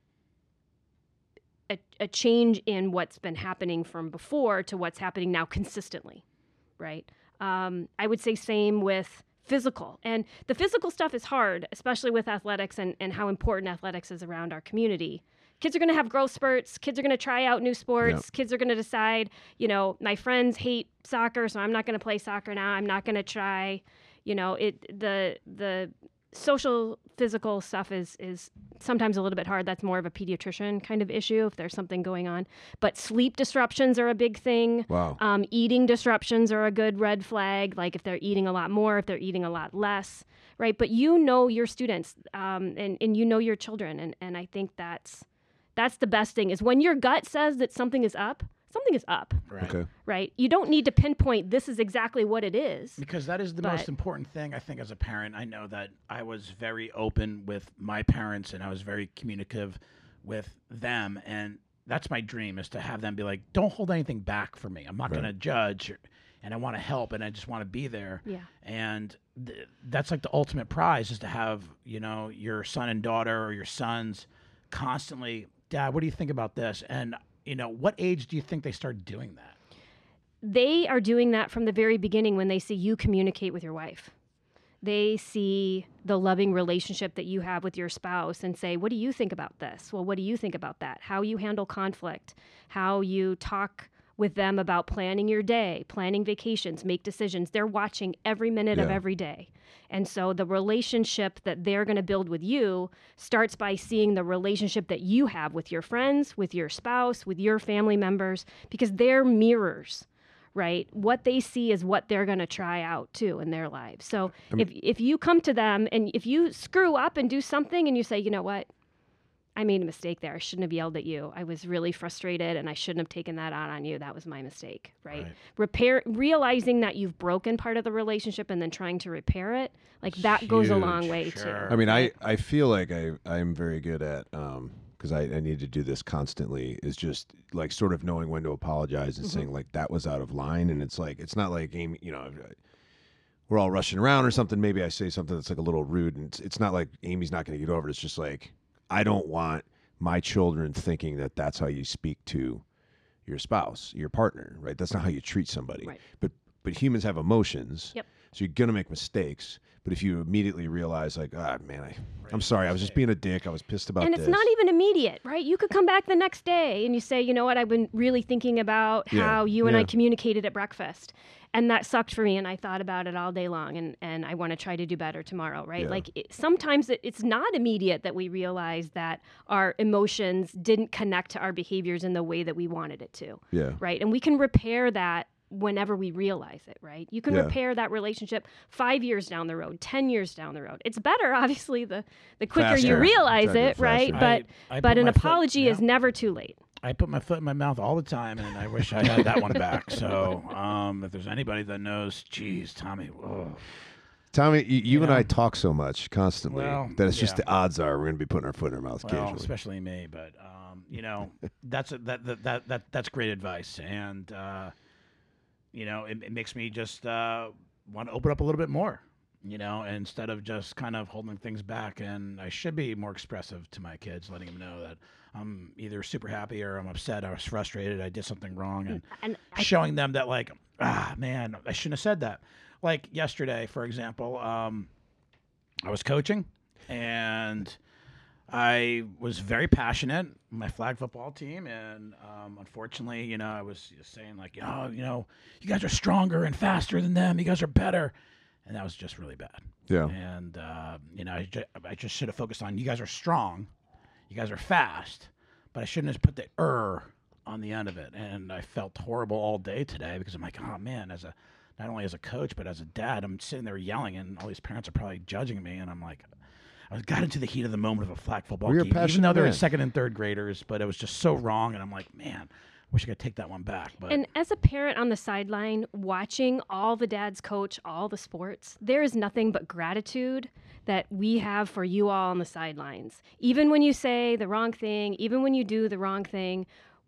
what's been happening from before to what's happening now consistently, right? I would say same with physical. And the physical stuff is hard, especially with athletics and how important athletics is around our community. Kids are going to have growth spurts. Kids are going to try out new sports. Yep. Kids are going to decide, my friends hate soccer, so I'm not going to play soccer now. I'm not going to try. The social physical stuff is sometimes a little bit hard. That's more of a pediatrician kind of issue if there's something going on. But sleep disruptions are a big thing. Wow. Eating disruptions are a good red flag, like if they're eating a lot more, if they're eating a lot less, right? But your students and your children. And I think that's the best thing is when your gut says that something is up, something is up. Right. Okay. Right? You don't need to pinpoint this is exactly what it is. Because that is the most important thing, I think, as a parent. I know that I was very open with my parents and I was very communicative with them. And that's my dream, is to have them be like, don't hold anything back for me. I'm not going to judge, and I want to help, and I just want to be there. Yeah. And that's like the ultimate prize, is to have, your son and daughter or your sons constantly, Dad, what do you think about this? And what age do you think they start doing that? They are doing that from the very beginning when they see you communicate with your wife. They see the loving relationship that you have with your spouse and say, what do you think about this? Well, what do you think about that? How you handle conflict, how you talk with them about planning your day, planning vacations, make decisions. They're watching every minute of every day. And so the relationship that they're going to build with you starts by seeing the relationship that you have with your friends, with your spouse, with your family members, because they're mirrors, right? What they see is what they're going to try out too in their lives. So if you come to them and if you screw up and do something and you say, you know what? I made a mistake there. I shouldn't have yelled at you. I was really frustrated and I shouldn't have taken that out on you. That was my mistake, right? Realizing that you've broken part of the relationship and then trying to repair it, like that goes a long way too. I mean, I feel like I'm very good at, because I need to do this constantly, is just like sort of knowing when to apologize and saying like that was out of line. And it's like, it's not like, Amy, we're all rushing around or something. Maybe I say something that's like a little rude and it's not like Amy's not going to get over it. It's just like, I don't want my children thinking that that's how you speak to your spouse, your partner, right? That's not how you treat somebody. Right. But humans have emotions. Yep. So you're going to make mistakes. But if you immediately realize like, man, I'm sorry. I was just being a dick. I was pissed about this. And it's not even immediate, right? You could come back the next day and you say, you know what? I've been really thinking about how you and I communicated at breakfast. And that sucked for me, and I thought about it all day long, and I want to try to do better tomorrow, right? Yeah. Like, sometimes it's not immediate that we realize that our emotions didn't connect to our behaviors in the way that we wanted it to, right? And we can repair that whenever we realize it, right? You can repair that relationship 5 years down the road, 10 years down the road. It's better, obviously, the quicker Faster. you realize it, right? I But put an my foot- apology is never too late. I put my foot in my mouth all the time, and I wish I had that one back. So if there's anybody that knows, geez, Tommy, whoa. Tommy, you and I talk so much constantly that it's just yeah. the odds are we're going to be putting our foot in our mouth Well, occasionally. especially me, but that's great advice, and it makes me just want to open up a little bit more. you know, instead of just kind of holding things back. And I should be more expressive to my kids, letting them know that I'm either super happy or I'm upset, I was frustrated, I did something wrong, and showing them that, like, man, I shouldn't have said that. Like yesterday, for example, I was coaching, and I was very passionate, my flag football team, and unfortunately, you know, I was just saying, like, you guys are stronger and faster than them. You guys are better. And that was just really bad. Yeah. And, you know, I just should have focused on, you guys are strong, you guys are fast, but I shouldn't have put the on the end of it. And I felt horrible all day today because I'm like, oh, man, not only as a coach, but as a dad, I'm sitting there yelling, and all these parents are probably judging me. And I'm like, I got into the heat of the moment of a flag football game, even though they were second and third graders, but it was just so wrong. And I'm like, man, wish I could take that one back. But And as a parent on the sideline, watching all the dads coach all the sports, there is nothing but gratitude that we have for you all on the sidelines. Even when you say the wrong thing, even when you do the wrong thing,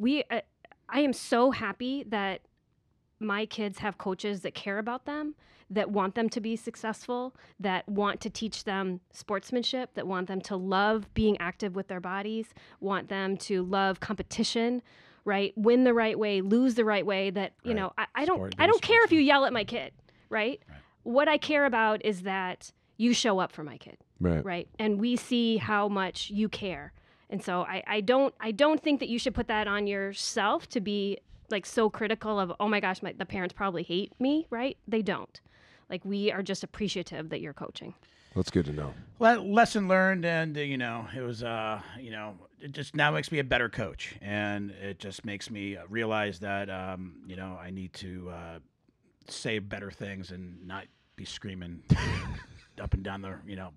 I am so happy that my kids have coaches that care about them, that want them to be successful, that want to teach them sportsmanship, that want them to love being active with their bodies, want them to love competition, right? Win the right way, lose the right way. That, you know, I don't care if you yell at my kid, right? What I care about is that you show up for my kid, right? And we see how much you care. And so I don't think that you should put that on yourself to be like so critical of, oh my gosh, the parents probably hate me, right? They don't. Like, we are just appreciative that you're coaching. That's good to know. Well, lesson learned, and you know, it was you know, it just now makes me a better coach, and it just makes me realize that you know, I need to say better things and not be screaming up and down the, you know.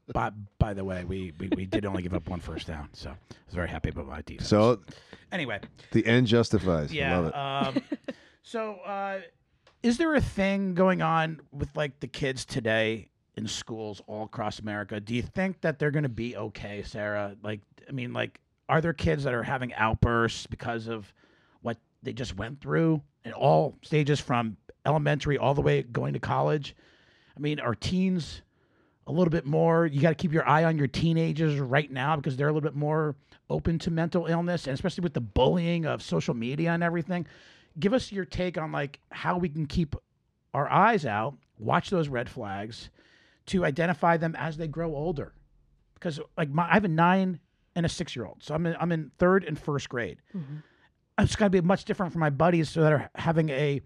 By the way, we did only give up one first down, so I was very happy about my defense. So anyway, the end justifies. Yeah. I love it. So is there a thing going on with, like, the kids today in schools all across America? Do you think that they're going to be okay, Sarah? Like, I mean, like, are there kids that are having outbursts because of what they just went through in all stages, from elementary all the way going to college? I mean, are teens a little bit more, you got to keep your eye on your teenagers right now because they're a little bit more open to mental illness, and especially with the bullying of social media and everything? Give us your take on, like, how we can keep our eyes out, watch those red flags, to identify them as they grow older. Because, like, I have a 9 and a 6-year-old, so I'm in 3rd and 1st grade. Mm-hmm. It's got to be much different for my buddies that are having a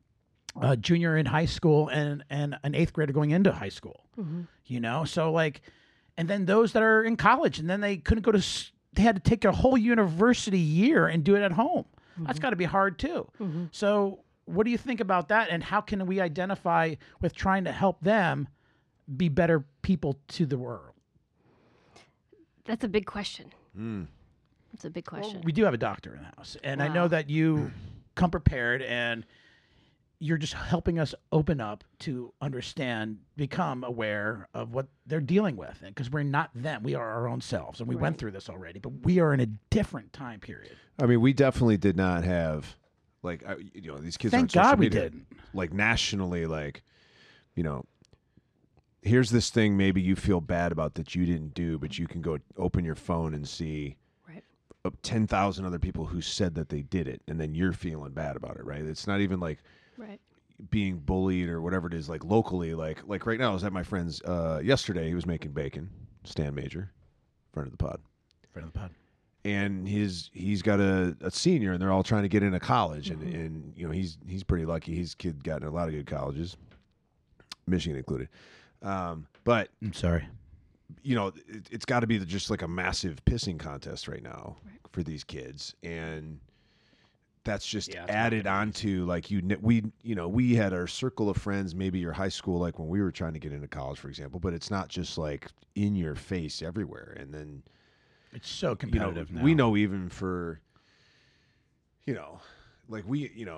junior in high school and an 8th grader going into high school. Mm-hmm. You know, so, like, and then those that are in college, and then they couldn't go to, they had to take a whole university year and do it at home. Mm-hmm. That's got to be hard too. Mm-hmm. So what do you think about that? And how can we identify with trying to help them be better people to the world? That's a big question. That's a big question. Well, we do have a doctor in the house, and I know that you come prepared, and you're just helping us open up to understand, become aware of what they're dealing with. Because we're not them. We are our own selves. And we went through this already, but we are in a different time period. I mean, we definitely did not have, like, you know, these kids Thank on social God we media, didn't. like, nationally, like, you know, here's this thing maybe you feel bad about that you didn't do, but you can go open your phone and see 10,000 other people who said that they did it, and then you're feeling bad about it, right? It's not even like being bullied or whatever it is, like, locally. Like right now, I was at my friend's yesterday. He was making bacon. Stan Major, friend of the pod. And he's got a senior, and they're all trying to get into college, and you know, he's pretty lucky. His kid got in a lot of good colleges, Michigan included. But I'm sorry. You know, it's got to be just like a massive pissing contest right now for these kids, and that's just added on to, like, we had our circle of friends, maybe your high school, like when we were trying to get into college, for example. But it's not just like in your face everywhere, and then it's so competitive. You know, we know even for, you know, like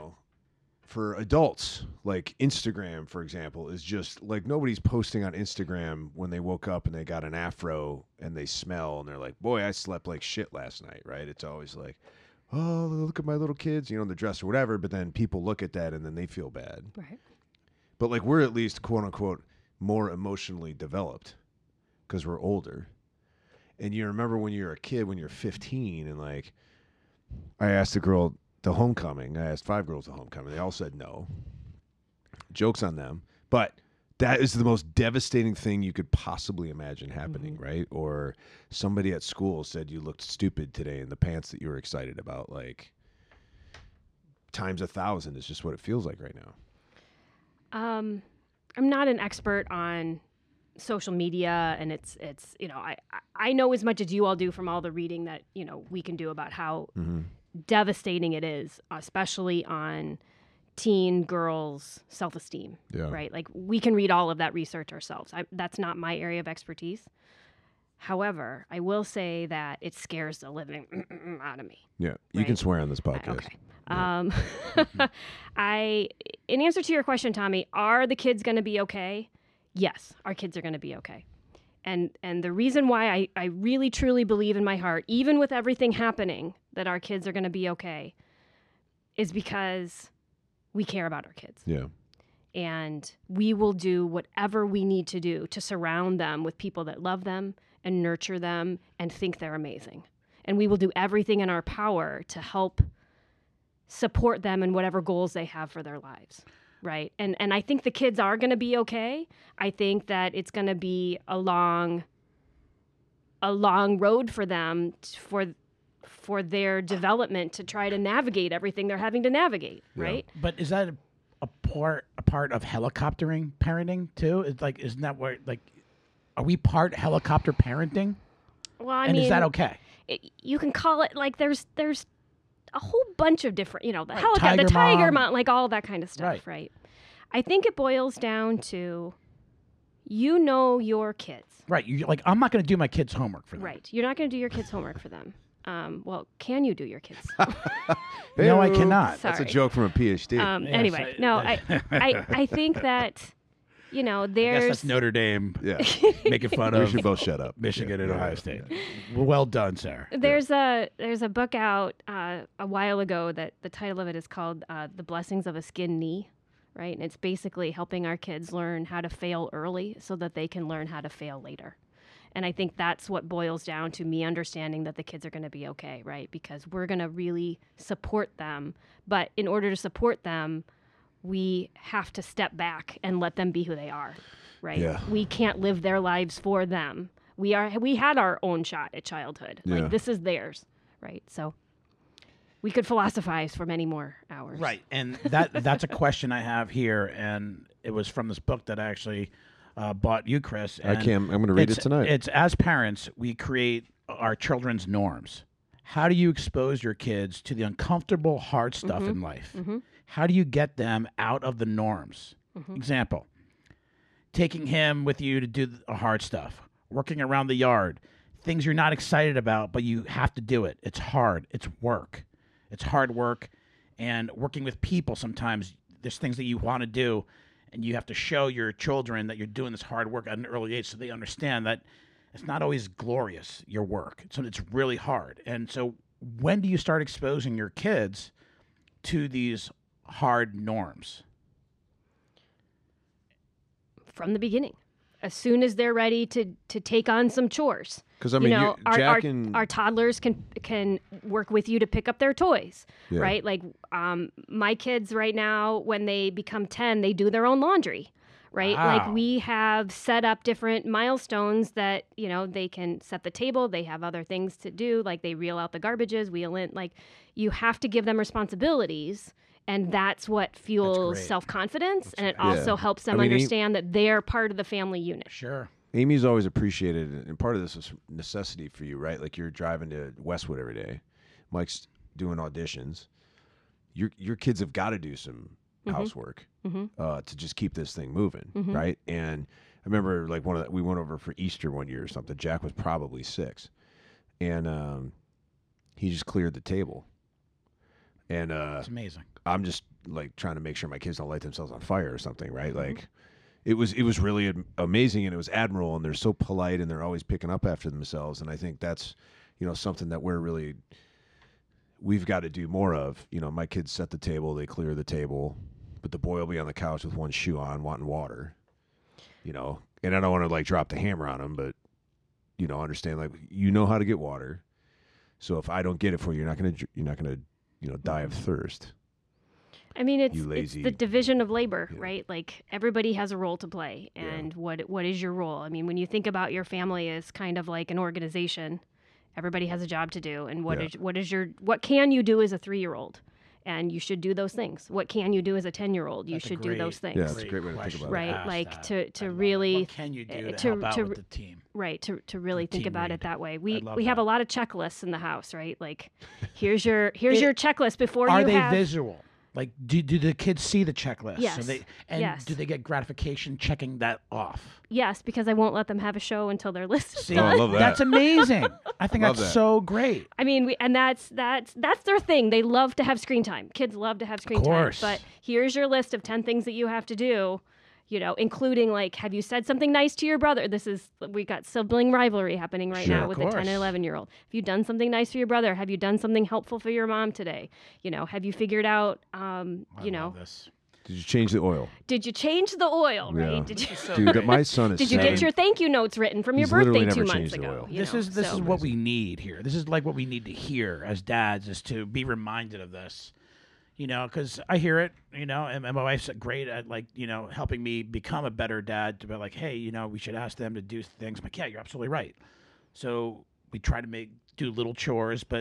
for adults, like Instagram, for example, is just like nobody's posting on Instagram when they woke up and they got an afro and they smell and they're like, boy, I slept like shit last night, right? It's always like, oh, look at my little kids, you know, in the dress or whatever. But then people look at that and then they feel bad. Right. But, like, we're at least, quote unquote, more emotionally developed because we're older. And you remember when you're a kid, when you're 15, and like, I asked a girl to homecoming. I asked 5 girls to homecoming. They all said no. Joke's on them. But that is the most devastating thing you could possibly imagine happening, right? Or somebody at school said you looked stupid today in the pants that you were excited about. Like, times 1,000 is just what it feels like right now. I'm not an expert on social media, and it's I know as much as you all do from all the reading that we can do about how devastating it is, especially on teen girls' self-esteem. Yeah. Right? Like, we can read all of that research ourselves. That's not my area of expertise. However, I will say that it scares the living out of me. Yeah, you can swear on this podcast. Okay. In answer to your question, Tommy, are the kids going to be okay? Yes, our kids are going to be okay. And the reason why I really truly believe in my heart, even with everything happening, that our kids are going to be okay, is because we care about our kids. Yeah. And we will do whatever we need to do to surround them with people that love them and nurture them and think they're amazing. And we will do everything in our power to help support them in whatever goals they have for their lives, right? And I think the kids are going to be okay. I think that it's going to be a long road for them for their development to try to navigate everything they're having to navigate, right? But is that a part of helicoptering parenting too? It's like, isn't that where, like, are we part helicopter parenting? Well, I mean, is that okay? You can call it, like, there's a whole bunch of different, the helicopter, Tiger the tiger mom, mom, like all that kind of stuff, right? I think it boils down to, your kids. Right. You're like, I'm not going to do my kids' homework for them. Right. You're not going to do your kids' homework for them. Well, can you do your kids? No, I cannot. Sorry. That's a joke from a PhD. Anyway, no, I think that, I guess there's... that's Notre Dame Yeah. making fun We of should both shut up. Michigan and Yeah. Ohio State. Well done, Sarah. There's a book out a while ago that the title of it is called The Blessings of a Skinned Knee, right? And it's basically helping our kids learn how to fail early so that they can learn how to fail later. And I think that's what boils down to me understanding that the kids are going to be okay, right? Because we're going to really support them. But in order to support them, we have to step back and let them be who they are, right? Yeah. We can't live their lives for them. We had our own shot at childhood. Yeah. Like, this is theirs, right? So we could philosophize for many more hours. Right. And that's a question I have here. And it was from this book that I actually bought you, Chris. And I'm going to read it tonight. It's, as parents, we create our children's norms. How do you expose your kids to the uncomfortable, hard stuff in life? Mm-hmm. How do you get them out of the norms? Example, taking him with you to do the hard stuff, working around the yard, things you're not excited about, but you have to do it. It's hard. It's work. It's hard work. And working with people, sometimes there's things that you want to do, and you have to show your children that you're doing this hard work at an early age so they understand that it's not always glorious, your work. So it's really hard. And so when do you start exposing your kids to these hard norms? From the beginning. As soon as they're ready to take on some chores. Because, I mean, our toddlers can work with you to pick up their toys, right? Like, my kids right now, when they become 10, they do their own laundry, right? Wow. Like, we have set up different milestones that, they can set the table. They have other things to do, like they reel out the garbages, wheel in. Like, you have to give them responsibilities. And that's what fuels self-confidence. And it also helps them understand that they're part of the family unit. Sure. Amy's always appreciated, and part of this is necessity for you, right? Like, you're driving to Westwood every day. Mike's doing auditions. Your kids have got to do some housework to just keep this thing moving, right? And I remember, like, we went over for Easter one year or something. Jack was probably 6, and he just cleared the table. And It's amazing. I'm just, like, trying to make sure my kids don't light themselves on fire or something, right? Like, it was really amazing, and it was admirable, and they're so polite, and they're always picking up after themselves. And I think that's, something that we've got to do more of. My kids set the table, they clear the table, but the boy will be on the couch with one shoe on, wanting water. you know, and I don't want to like drop the hammer on them, but you know, understand like you know how to get water. So if I don't get it for you, you're not gonna die of thirst. I mean, it's lazy- the division of labor, Yeah. right? Like everybody has a role to play, and what is your role? I mean, when you think about your family as kind of like an organization, everybody has a job to do, and what can you do as a 3-year-old? And you should do those things. What can you do as a 10-year-old? You That's a should do those great- things. Yeah, that's a great way to think question about it. Right, ask like that. to I love it. really What can you do to to- help out to- with the team? Right, to really think team about lead. it that way. I We love have that. a lot of checklists in the house, right? Like here's your checklist before Are you they have visual? Like, do the kids see the checklist? Yes. Yes. Do they get gratification checking that off? Yes, because I won't let them have a show until their list is See, Oh, I done. love that. that's amazing. I think Love that's that. so great. I mean, and that's their thing. They love to have screen time. Kids love to have screen time. course. But here's your list of 10 things that you have to do, you know, including like, have you said something nice to your brother? We got sibling rivalry happening right Sure. now Of with a 10 course. and 11-year-old. Have you done something nice for your brother? Have you done something helpful for your mom today? You know, have you figured out, I you know, love this. Did you change the oil? did you change the oil, right? Yeah. Did you Dude, my son is did you 7. get your thank you notes written from your He's literally birthday 2 never months changed the ago? oil. you This know, is so- what we need here. This is like what we need to hear as dads, is to be reminded of this. You know, because I hear it. You know, and my wife's great at like helping me become a better dad. To be like, hey, we should ask them to do things. I'm like, yeah, you're absolutely right. So we try to do little chores, but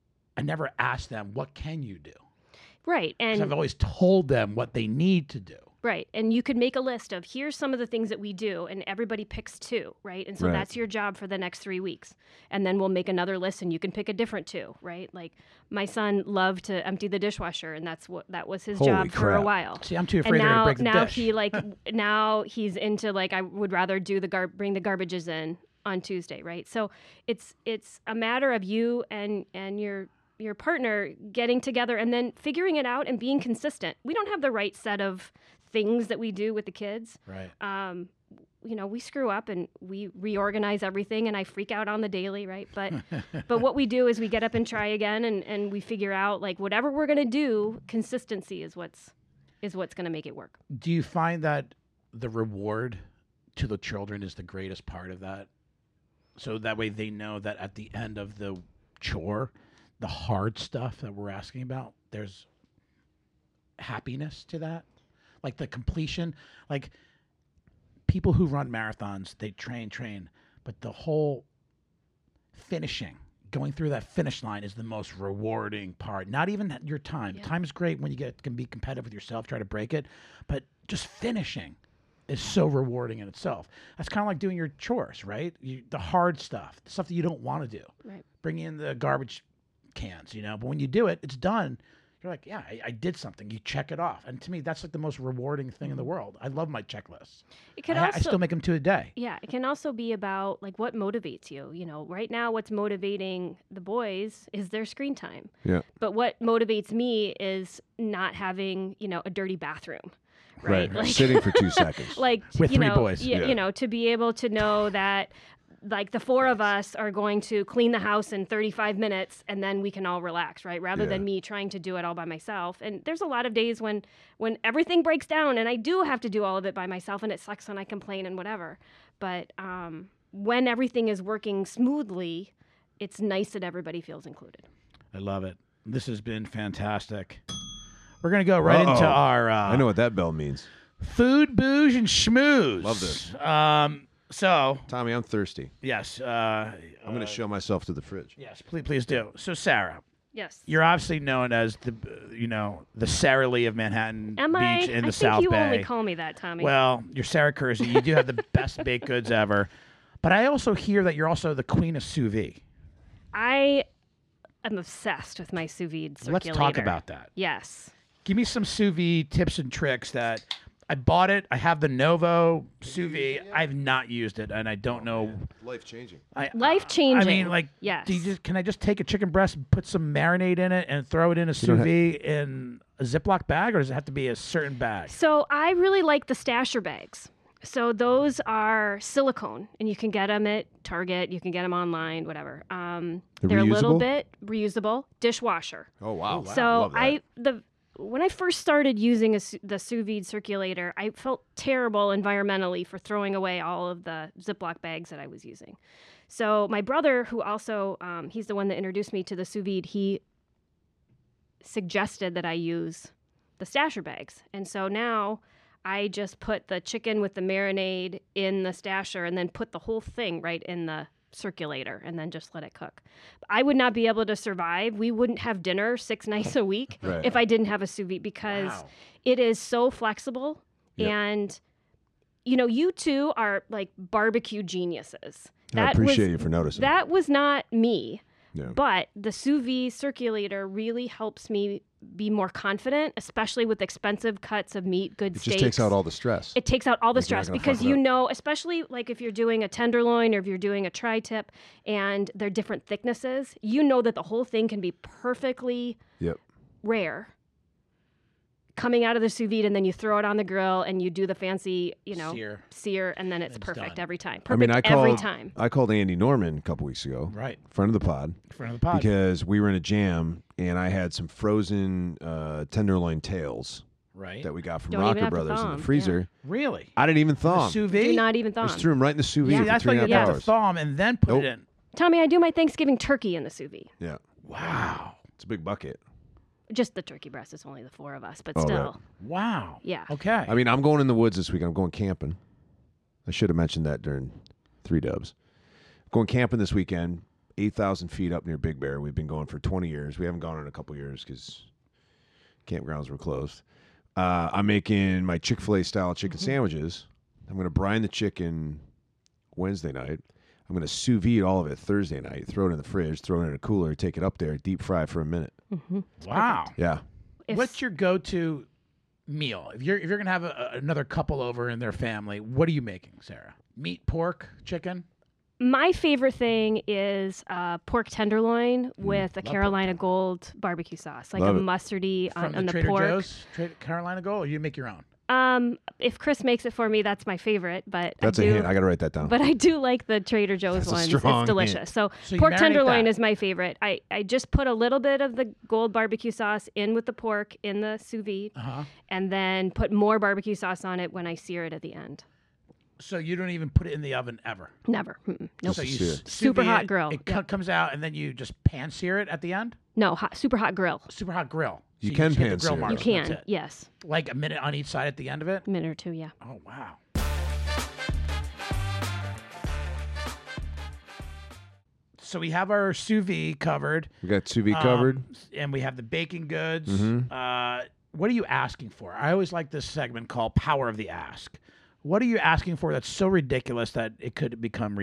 I never ask them, what can you do? right. 'Cause And I've always told them what they need to do. right. And you could make a list of here's some of the things that we do, and everybody picks 2, right? And so Right. that's your job for the next 3 weeks. And then we'll make another list and you can pick a different 2, right? Like my son loved to empty the dishwasher, and that was his Holy job for a crap. while. See, I'm too And afraid they're now, gonna break the now dish. he like now he's into like I would rather do bring the garbages in on Tuesday, right? So it's a matter of you and your partner getting together and then figuring it out and being consistent. We don't have the right set of things that we do with the kids. Right. You know, we screw up and we reorganize everything, and I freak out on the daily, right? But what we do is we get up and try again, and we figure out like whatever we're gonna do, consistency is what's gonna make it work. Do you find that the reward to the children is the greatest part of that? So that way they know that at the end of the chore, the hard stuff that we're asking about, there's happiness to that? Like the completion, like people who run marathons, they train, but the whole finishing, going through that finish line is the most rewarding part. Not even your time. Yeah. Time's great when you can be competitive with yourself, try to break it, but just finishing is so rewarding in itself. That's kind of like doing your chores, right? The hard stuff, the stuff that you don't want to do. Right. Bringing in the garbage cans, but when you do it, it's done. You're like, yeah, I did something. You check it off. And to me, that's like the most rewarding thing in the world. I love my checklists. It could I also still make them to a day. Yeah, it can also be about like what motivates you. You know, right now what's motivating the boys is their screen time. Yeah. But what motivates me is not having, a dirty bathroom. Right. Like, Sitting for 2 seconds. like With you 3 know, boys. Yeah. to be able to know that like the 4 of us are going to clean the house in 35 minutes and then we can all relax, right? Rather Yeah. than me trying to do it all by myself. And there's a lot of days when everything breaks down and I do have to do all of it by myself and it sucks and I complain and whatever. But when everything is working smoothly, it's nice that everybody feels included. I love it. This has been fantastic. We're going to go right into Uh-oh. our I know what that bell means. food, booze, and schmooze. Love this. So, Tommy, I'm thirsty. yes. I'm going to show myself to the fridge. Yes, please do. So, Sarah, Yes. you're obviously known as the Sarah Lee of Manhattan Am I? Beach in the I South think you Bay. only call me that, Tommy. Well, you're Sarah Kersey. You do have the best baked goods ever. But I also hear that you're also the queen of sous vide. I am obsessed with my sous vide circulator. Let's talk about that. Yes. Give me some sous vide tips and tricks that I bought it. I have the Novo sous vide. I've not used it, and I don't know. Life changing. Life-changing. I mean, like, Yes. can I just take a chicken breast and put some marinade in it and throw it in a sous don't vide in a Ziploc bag, or does it have to be a certain bag? So I really like the stasher bags. So those are silicone, and you can get them at Target. You can get them online, whatever. They're a little reusable? bit reusable. Dishwasher. Oh, wow. So Love that. when I first started using the sous vide circulator, I felt terrible environmentally for throwing away all of the Ziploc bags that I was using. So my brother, who also, he's the one that introduced me to the sous vide, he suggested that I use the stasher bags. And so now I just put the chicken with the marinade in the stasher and then put the whole thing right in the circulator and then just let it cook. I would not be able to survive. We wouldn't have dinner 6 nights a week Right. if I didn't have a sous vide because it is so flexible. Yep. And, you two are like barbecue geniuses. I appreciate you for noticing. That was not me. Yeah. But the sous vide circulator really helps me be more confident, especially with expensive cuts of meat, good It steaks. just takes out all the stress. It takes out all the Like, you're not stress gonna because fuck it up. especially like if you're doing a tenderloin or if you're doing a tri-tip and they're different thicknesses, that the whole thing can be perfectly Yep. rare coming out of the sous vide, and then you throw it on the grill and you do the fancy, sear, and then it's perfect done. every time. I mean, Perfect I called, every time. I called Andy Norman a couple weeks ago, Right. friend of the pod, Front of the pod. because we were in a jam and I had some frozen tenderloin tails Right. that we got from Don't even Rocker have to Brothers thaw in 'em, the freezer. Really? I didn't even The thaw 'em. sous Do vide? not even thaw I just 'em. threw them right in the sous vide See, for that's why 3.5 you have to hours. thaw them and then put Nope. it in. Tommy, I do my Thanksgiving turkey in the sous vide. Yeah, Wow. it's a big bucket. Just the turkey breast. It's only the 4 of us, but Oh, still. right. Wow. Yeah. Okay. I mean, I'm going in the woods this week. I'm going camping. I should have mentioned that during 3 Dubs. Going camping this weekend, 8,000 feet up near Big Bear. We've been going for 20 years. We haven't gone in a couple years because campgrounds were closed. I'm making my Chick-fil-A style chicken sandwiches. I'm going to brine the chicken Wednesday night. I'm going to sous vide all of it Thursday night, throw it in the fridge, throw it in a cooler, take it up there, deep fry for a minute. wow. Yeah. What's your go-to meal? If you're gonna have another couple over in their family, what are you making, Sarah? Meat, pork, chicken? My favorite thing is pork tenderloin with a love Carolina Gold barbecue sauce, like Love a it. mustardy From on the the Trader pork. Joe's, Carolina Gold, or you make your own? If Chris makes it for me, that's my favorite. But That's I a do, hint. I got to write that down. But I do like the Trader Joe's That's a ones. strong It's delicious. hint. So, So you pork marinate tenderloin that. is my favorite. I just put a little bit of the gold barbecue sauce in with the pork in the sous vide, Uh-huh. and then put more barbecue sauce on it when I sear it at the end. So you don't even put it in the oven ever? Never. Mm-mm. Nope. So you sear. sous Super vide hot it, grill. It Yep. comes out, and then you just pan sear it at the end? No, super hot grill. Super hot grill. So You can just hit the pan grill sear it. marks, You and can, that's it. yes. Like a minute on each side at the end of it? A minute or two, yeah. Oh, wow. So we have our sous vide covered. We got sous vide covered. And we have the baking goods. Mhm. What are you asking for? I always like this segment called Power of the Ask. What are you asking for that's so ridiculous that it could become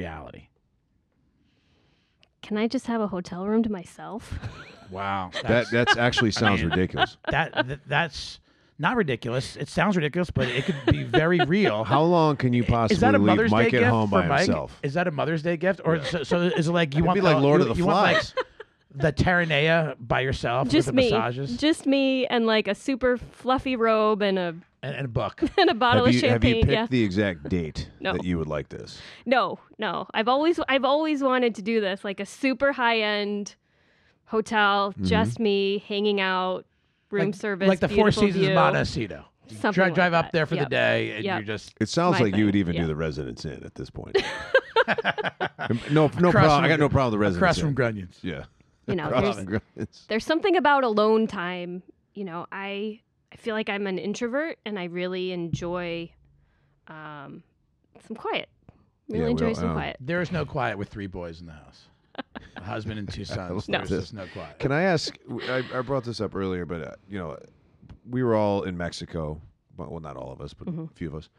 reality? Can I just have a hotel room to myself? Wow. That's actually sounds ridiculous. That's not ridiculous. It sounds ridiculous, but it could be very real. How long can you possibly Is that a leave Mother's Mike Day at gift home for by Mike? himself? Is that a Mother's Day gift, or so is it like you It'd want be like Lord of the you want Flies. like the Terranea by yourself Just with the me. massages Just me and like a super fluffy robe and a and a book? and a bottle Have of you champagne. picked Yeah. the exact date No. that you would like this? No. I've always wanted to do this, like a super high end hotel, just me hanging out, room service, like the Four beautiful Seasons view. Montecito. You Something like drive up that. there for the Yep. day, and Yep. you're just It sounds My like you would thing, even yeah. do the Residence Inn at this point. no problem. I got no problem with the Residence across Inn. from Grunions. Yeah. You know, Across there's- from Grunions. There's something about alone time. You know, I feel like I'm an introvert and I really enjoy some quiet. Really Yeah, we enjoy all- some quiet. There is no quiet with 3 boys in the house. A husband and 2 sons. No. There's just no quiet. Can I ask? I brought this up earlier, but we were all in Mexico. Well, not all of us, but a few of us.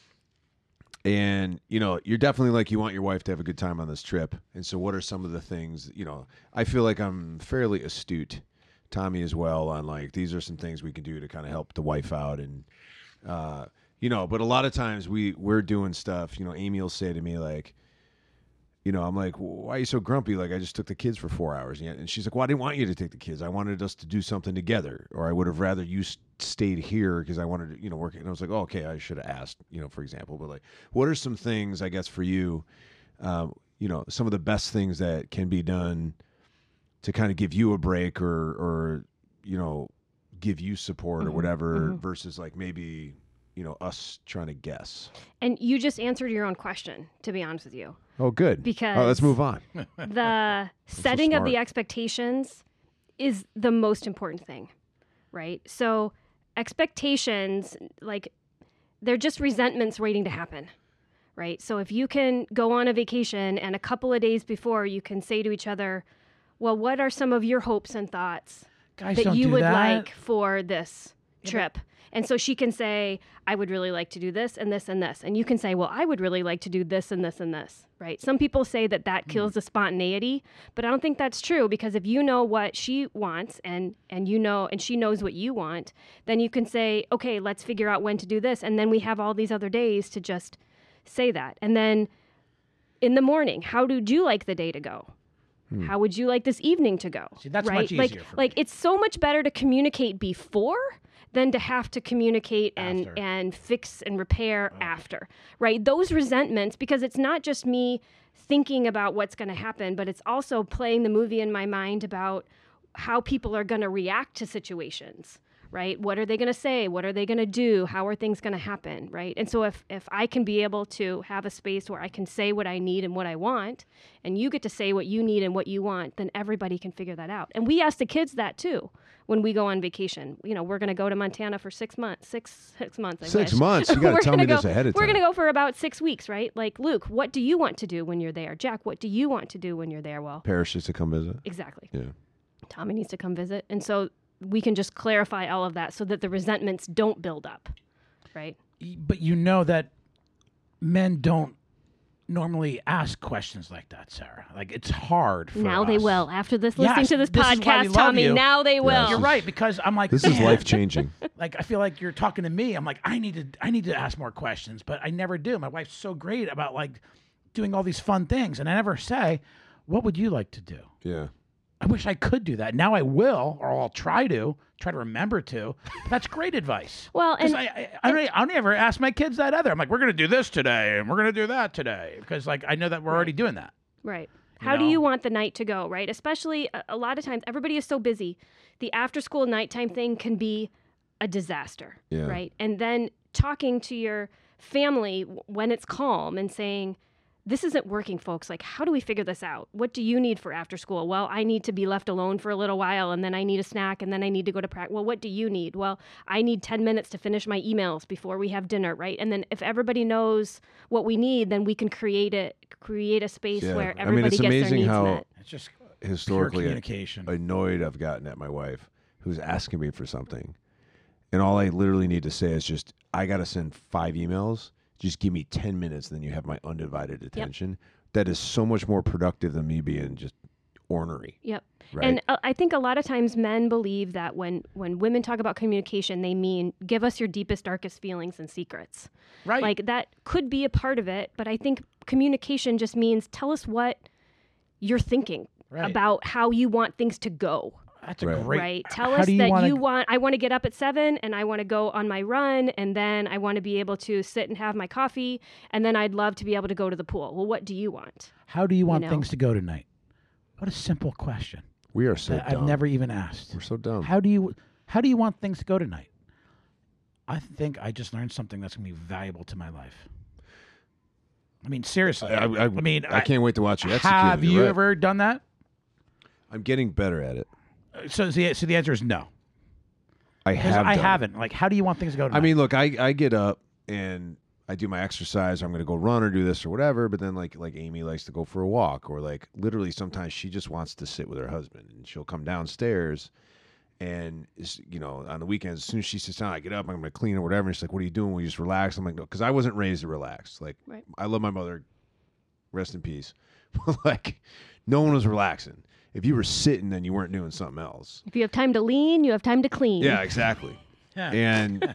And you're definitely like you want your wife to have a good time on this trip. And so, what are some of the things? I feel like I'm fairly astute, Tommy as well, on like these are some things we can do to kind of help the wife out, and But a lot of times we're doing stuff. Amy will say to me like. I'm like, why are you so grumpy? Like, I just took the kids for 4 hours. And she's like, well, I didn't want you to take the kids. I wanted us to do something together. Or I would have rather you stayed here because I wanted to, work. And I was like, oh, okay, I should have asked, for example. But, like, what are some things, I guess, for you, some of the best things that can be done to kind of give you a break or give you support or whatever versus like maybe, us trying to guess. And you just answered your own question, to be honest with you. Oh, good. Because let's move on. The setting of the smart. expectations is the most important thing, right? So expectations, like, they're just resentments waiting to happen, right? So if you can go on a vacation and a couple of days before you can say to each other, well, what are some of your hopes and thoughts Guys, that don't you do would that. like for this trip? And so she can say, I would really like to do this and this and this. And you can say, well, I would really like to do this and this and this, right? Some people say that kills the spontaneity, but I don't think that's true, because if you know what she wants and she knows what you want, then you can say, okay, let's figure out when to do this. And then we have all these other days to just say that. And then in the morning, how would you like the day to go? How would you like this evening to go? See, that's right? much easier for Like me. it's so much better to communicate before than to have to communicate After. and fix and repair after, right? Those resentments, because it's not just me thinking about what's going to happen, but it's also playing the movie in my mind about how people are going to react to situations, right? What are they going to say? What are they going to do? How are things going to happen, right? And so if I can be able to have a space where I can say what I need and what I want, and you get to say what you need and what you want, then everybody can figure that out. And we ask the kids that too when we go on vacation. We're going to go to Montana for 6 months. 6 months, I 6 wish. months? You got to We're tell me gonna this ahead of We're time. going to go for about 6 weeks, right? Like, Luke, what do you want to do when you're there? Jack, what do you want to do when you're there? Well, Parrish is to come visit. exactly. Yeah. Tommy needs to come visit. And so we can just clarify all of that so that the resentments don't build up, right? But you know that men don't normally ask questions like that, Sarah. Like, it's hard for Now they us. will. After listening Yes, to this this is why we podcast, love Tommy, you. now they will. You're right, because I'm like, This is man, life changing. Like, I feel like you're talking to me. I'm like, I need to ask more questions, but I never do. My wife's so great about like doing all these fun things, and I never say, what would you like to do? Yeah. I wish I could do that. Now I will, or I'll try to remember to. But that's great advice. Well, 'Cause and I never ask my kids that either. I'm like, we're going to do this today, and we're going to do that today, because like I know that we're already doing that. right. You How do know? you want the night to go, right? Especially a lot of times, everybody is so busy. The after school nighttime thing can be a disaster, Yeah. right? And then talking to your family when it's calm and saying, this isn't working, folks. Like, how do we figure this out? What do you need for after school? Well, I need to be left alone for a little while, and then I need a snack, and then I need to go to practice. Well, what do you need? Well, I need 10 minutes to finish my emails before we have dinner, right? And then if everybody knows what we need, then we can create a space Yeah. where I mean, everybody it's gets their amazing needs how met. It's just historically pure communication. annoyed I've gotten at my wife who's asking me for something. And all I literally need to say is just, I got to send 5 emails. Just give me 10 minutes, then you have my undivided attention. That is so much more productive than me being just ornery. Yep. Right? And I think a lot of times men believe that when women talk about communication, they mean give us your deepest, darkest feelings and secrets. Right. Like, that could be a part of it, but I think communication just means tell us what you're thinking Right. about how you want things to go. That's a Right. great. Right. Tell how us do that wanna- I want to get up at 7 and I want to go on my run, and then I want to be able to sit and have my coffee, and then I'd love to be able to go to the pool. Well, what do you want? How do you want know? things to go tonight? What a simple question we are so that dumb. I've never even asked. We're so dumb. How do you want things to go tonight? I think I just learned something that's going to be valuable to my life. I mean, seriously. I mean, I can't wait to watch you execute. have it. You're you right. ever done that? I'm getting better at it. So the answer is no. I 'Cause have. I done it. haven't. Like, how do you want things to go tonight? I mean, look, I get up and I do my exercise. Or I'm going to go run or do this or whatever. But then like Amy likes to go for a walk, or like literally sometimes she just wants to sit with her husband, and she'll come downstairs. And on the weekends, as soon as she sits down, I get up, I'm going to clean or whatever. And she's like, "What are you doing? Will you just relax?" I'm like, "No," because I wasn't raised to relax. Like, Right. I love my mother, rest in peace. But like, no one was relaxing. If you were sitting, then you weren't doing something else. If you have time to lean, you have time to clean. Yeah, exactly. Yeah. And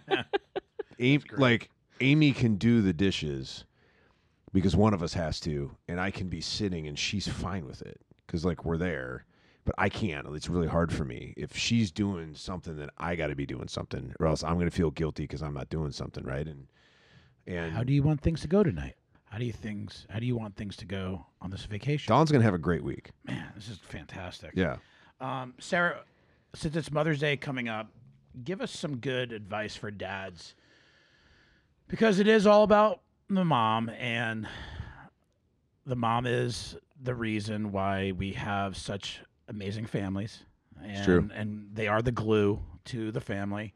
Amy can do the dishes because one of us has to, and I can be sitting and she's fine with it because like we're there, but I can't. It's really hard for me. If she's doing something, then I got to be doing something, or else I'm going to feel guilty because I'm not doing something, right? And how do you want things to go tonight? How do you want things to go on this vacation? Dawn's going to have a great week. Man, this is fantastic. Yeah. Sarah, since it's Mother's Day coming up, give us some good advice for dads, because it is all about the mom, and the mom is the reason why we have such amazing families. And, true. And they are the glue to the family.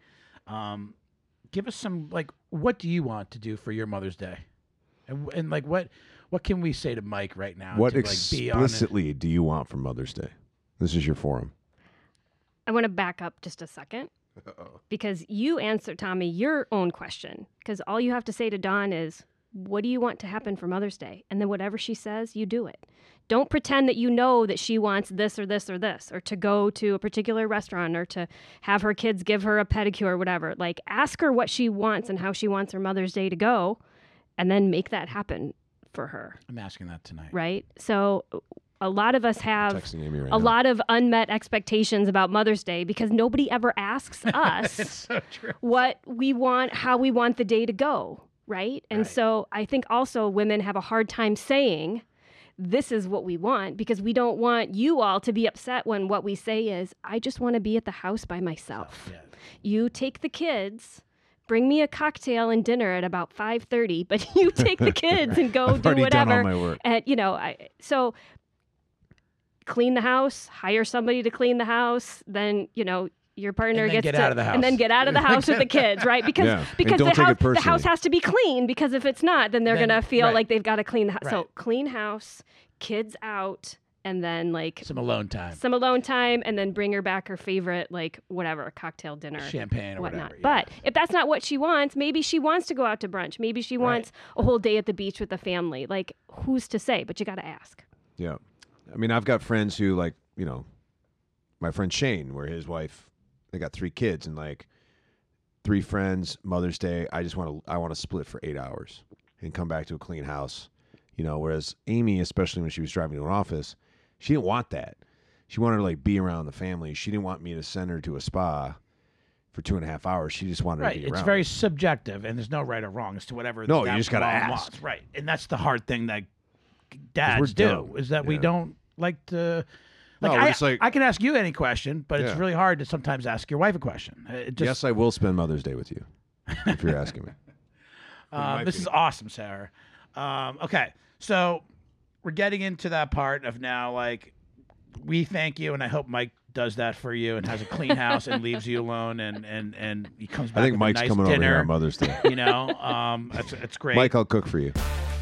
Give us some, like, what do you want to do for your Mother's Day? And like, what can we say to Mike right now? What to, like, be on explicitly do you want for Mother's Day? This is your forum. I want to back up just a second. Because you answer, Tommy, your own question. Because all you have to say to Dawn is, what do you want to happen for Mother's Day? And then whatever she says, you do it. Don't pretend that you know that she wants this or this or this, or to go to a particular restaurant, or to have her kids give her a pedicure or whatever. Like, ask her what she wants and how she wants her Mother's Day to go, and then make that happen for her. I'm asking that tonight. Right? So a lot of us have Texting Amy right a now. lot of unmet expectations about Mother's Day because nobody ever asks us It's so true. what we want, how we want the day to go, right? And Right. so I think also women have a hard time saying, this is what we want, because we don't want you all to be upset when what we say is, I just want to be at the house by myself. Yeah. You take the kids, bring me a cocktail and dinner at about 5:30, but you take the kids and go I've do already done all whatever. my work. And, so clean the house, hire somebody to clean the house, then, your partner And then gets get to, out of the house. and then get out of the house with the kids, right? Because Yeah. And because don't the take it house personally. has to be clean, because if it's not, then they're Then- gonna feel right. like they've got to clean the house. So Right. clean house, kids out, and then like Some alone time. some alone time, and then bring her back her favorite, like, whatever, cocktail dinner, Champagne or whatnot. whatever. Yeah. But if that's not what she wants, maybe she wants to go out to brunch. Maybe she wants a whole day at the beach with the family. Like, who's to say? But you got to ask. Yeah. I mean, I've got friends who, like, my friend Shane, where his wife, they got 3 kids, and like 3 friends, Mother's Day, I want to split for 8 hours and come back to a clean house. Whereas Amy, especially when she was driving to an office, she didn't want that. She wanted to like be around the family. She didn't want me to send her to a spa for 2.5 hours. She just wanted Right. to be It's around. very subjective, and there's no right or wrong as to whatever. No, that you just gotta mom ask. wants. Right. And that's the hard thing that dads we're do, dumb. is that we Yeah. don't like to. No, Like, we're just like- I can ask you any question, but it's Yeah. really hard to sometimes ask your wife a question. It just, Yes, I will spend Mother's Day with you, if you're asking me. might this be. is awesome, Sarah. Okay, so we're getting into that part of now, like, we thank you, and I hope Mike does that for you and has a clean house and leaves you alone, and he comes back I think with Mike's a nice coming over dinner. here on Mother's Day. It's great. Mike, I'll cook for you.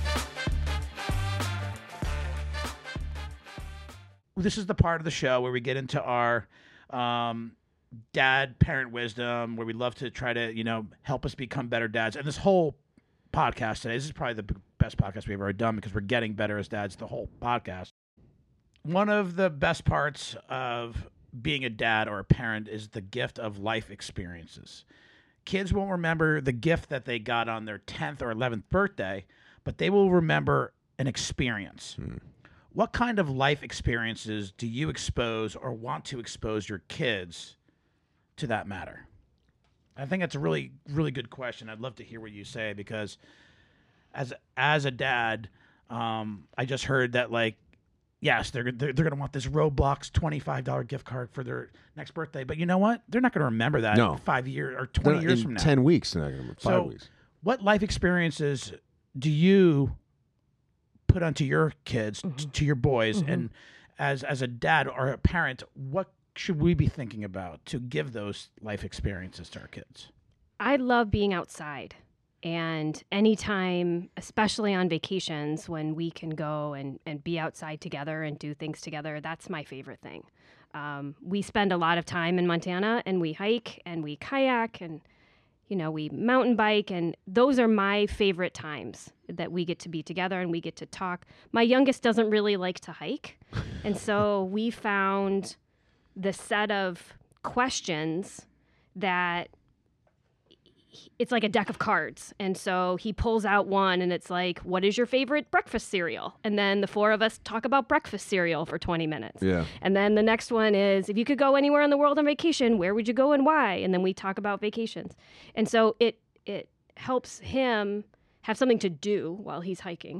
This is the part of the show where we get into our dad parent wisdom, where we love to try to help us become better dads. And this whole podcast today, this is probably the best podcast we've ever done, because we're getting better as dads the whole podcast. One of the best parts of being a dad or a parent is the gift of life experiences. Kids won't remember the gift that they got on their 10th or 11th birthday, but they will remember an experience. What kind of life experiences do you expose or want to expose your kids to that matter? I think that's a really, really good question. I'd love to hear what you say, because as a dad, I just heard that, like, yes, they're going to want this Roblox $25 gift card for their next birthday, but you know what? They're not going to remember that No. in 5 years or 20 years from now. 10 weeks, they're not gonna remember. 5 So- weeks. What life experiences do you put onto your kids, to your boys, and as a dad or a parent, what should we be thinking about to give those life experiences to our kids? I love being outside. And anytime, especially on vacations, when we can go and be outside together and do things together, that's my favorite thing. We spend a lot of time in Montana, and we hike and we kayak and, we mountain bike. And those are my favorite times that we get to be together and we get to talk. My youngest doesn't really like to hike. And so we found the set of questions that it's like a deck of cards. And so he pulls out one and it's like, what is your favorite breakfast cereal? And then the 4 of us talk about breakfast cereal for 20 minutes. Yeah. And then the next one is, if you could go anywhere in the world on vacation, where would you go and why? And then we talk about vacations. And so it helps him have something to do while he's hiking.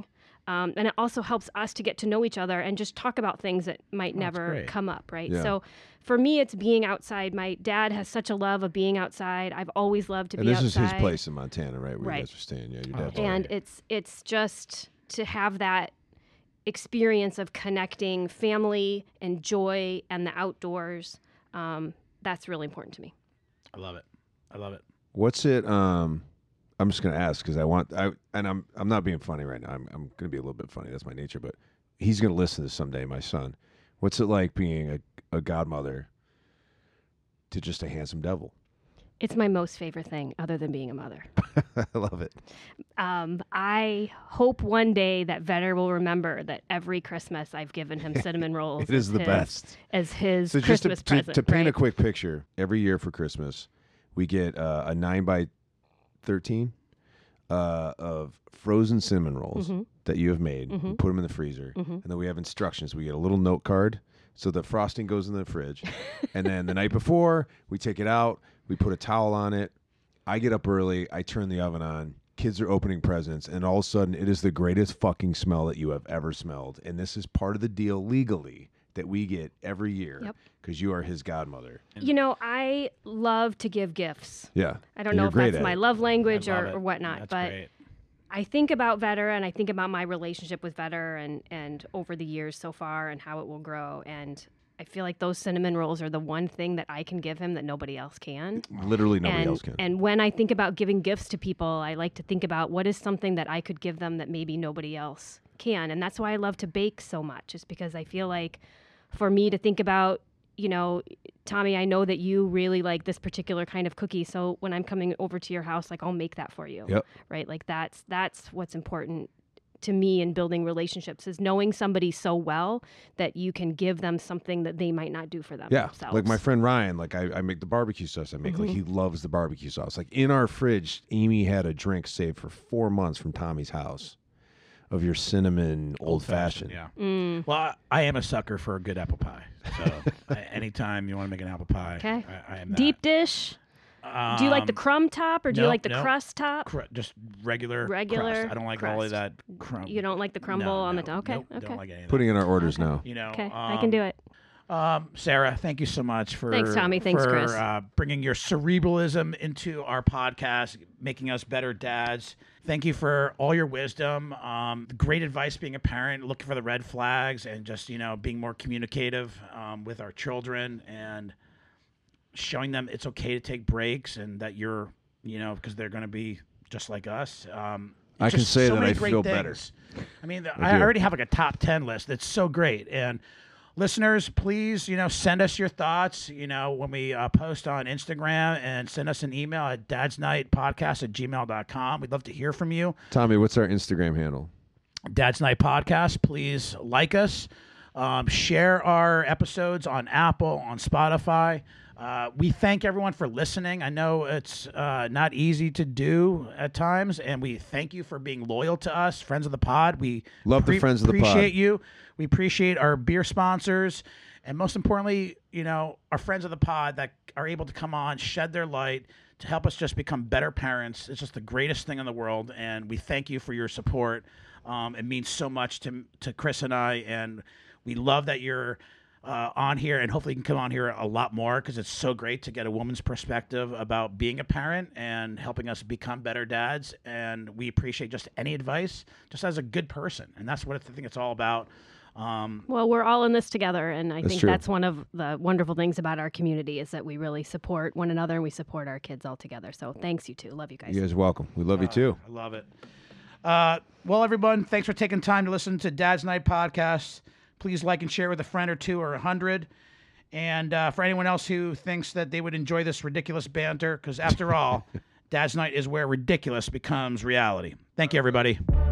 And it also helps us to get to know each other and just talk about things that might never great. come up, right? Yeah. So for me, it's being outside. My dad has such a love of being outside. I've always loved to And be this outside. is his place in Montana, right? Where Right. you guys are staying. Yeah, your dad's And it's just to have that experience of connecting family and joy and the outdoors. That's really important to me. I love it. I love it. What's it? I'm just gonna ask because I'm not being funny right now. I'm gonna be a little bit funny. That's my nature. But he's gonna listen to this someday. My son. What's it like being a godmother to just a handsome devil? It's my most favorite thing other than being a mother. I love it. I hope one day that Vedder will remember that every Christmas I've given him cinnamon rolls. It is the best. As his So just Christmas to present. paint right? a quick picture, every year for Christmas, we get a 9x13 of frozen cinnamon rolls that you have made. We put them in the freezer, and then we have instructions. We get a little note card, so the frosting goes in the fridge, and then the night before, we take it out. We put a towel on it. I get up early. I turn the oven on. Kids are opening presents, and all of a sudden, it is the greatest fucking smell that you have ever smelled. And this is part of the deal legally that we get every year because you are his godmother. You know, I love to give gifts. Yeah. I don't And know you're if great that's at my it. love language I love or it. whatnot, That's but great. I think about Vedder and I think about my relationship with Vedder and over the years so far and how it will grow. And I feel like those cinnamon rolls are the one thing that I can give him that nobody else can. Literally nobody else can. And when I think about giving gifts to people, I like to think about what is something that I could give them that maybe nobody else can. And that's why I love to bake so much, is because I feel like for me to think about, you know, Tommy, I know that you really like this particular kind of cookie. So when I'm coming over to your house, like I'll make that for you. Yep. Right. Like that's what's important to me in building relationships, is knowing somebody so well that you can give them something that they might not do for themselves. Like my friend Ryan, like I make the barbecue sauce I make. Like he loves the barbecue sauce. Like in our fridge, Amy had a drink saved for 4 months from Tommy's house of your cinnamon old fashioned. Yeah. Well, I am a sucker for a good apple pie. So anytime you want to make an apple pie, Okay. I am that. Deep dish. Do you like the crumb top or do you like the crust top? Just regular Crust. I don't like all of that crumb. You don't like the crumble No, on no, the top? Okay. nope, Okay. Don't like any of that. Putting in our orders now. You know. Okay. I can do it. Sarah, thank you so much for Thanks, Tommy. Thanks, for, Chris. Bringing your cerebralism into our podcast, making us better dads. Thank you for all your wisdom, great advice being a parent, looking for the red flags, and just being more communicative with our children and showing them it's okay to take breaks and that you're because they're going to be just like us. I can just say so that many I great feel things. better. I mean, I I do. already have like a top 10 list. That's so great. And listeners, please, send us your thoughts, when we post on Instagram, and send us an email at dadsnightpodcast@gmail.com. We'd love to hear from you. Tommy, what's our Instagram handle? Dad's Night Podcast. Please like us. Share our episodes on Apple, on Spotify. We thank everyone for listening. I know it's not easy to do at times, and we thank you for being loyal to us, friends of the pod. We Love the friends of the pod. Appreciate you. We appreciate our beer sponsors, and most importantly, our friends of the pod that are able to come on, shed their light to help us just become better parents. It's just the greatest thing in the world, and we thank you for your support. It means so much to Chris and I, and we love that you're on here, and hopefully you can come on here a lot more, because it's so great to get a woman's perspective about being a parent and helping us become better dads. And we appreciate just any advice, just as a good person, and that's what I think it's all about. Well, we're all in this together, and I think true. that's one of the wonderful things about our community, is that we really support one another and we support our kids all together. So thanks, you two. Love you guys. You guys are welcome. We love you too. I love it. Well, everyone, thanks for taking time to listen to Dad's Night Podcast. Please like and share with a friend or two or 100. And for anyone else who thinks that they would enjoy this ridiculous banter, because after all, Dad's Night is where ridiculous becomes reality. Thank you, everybody.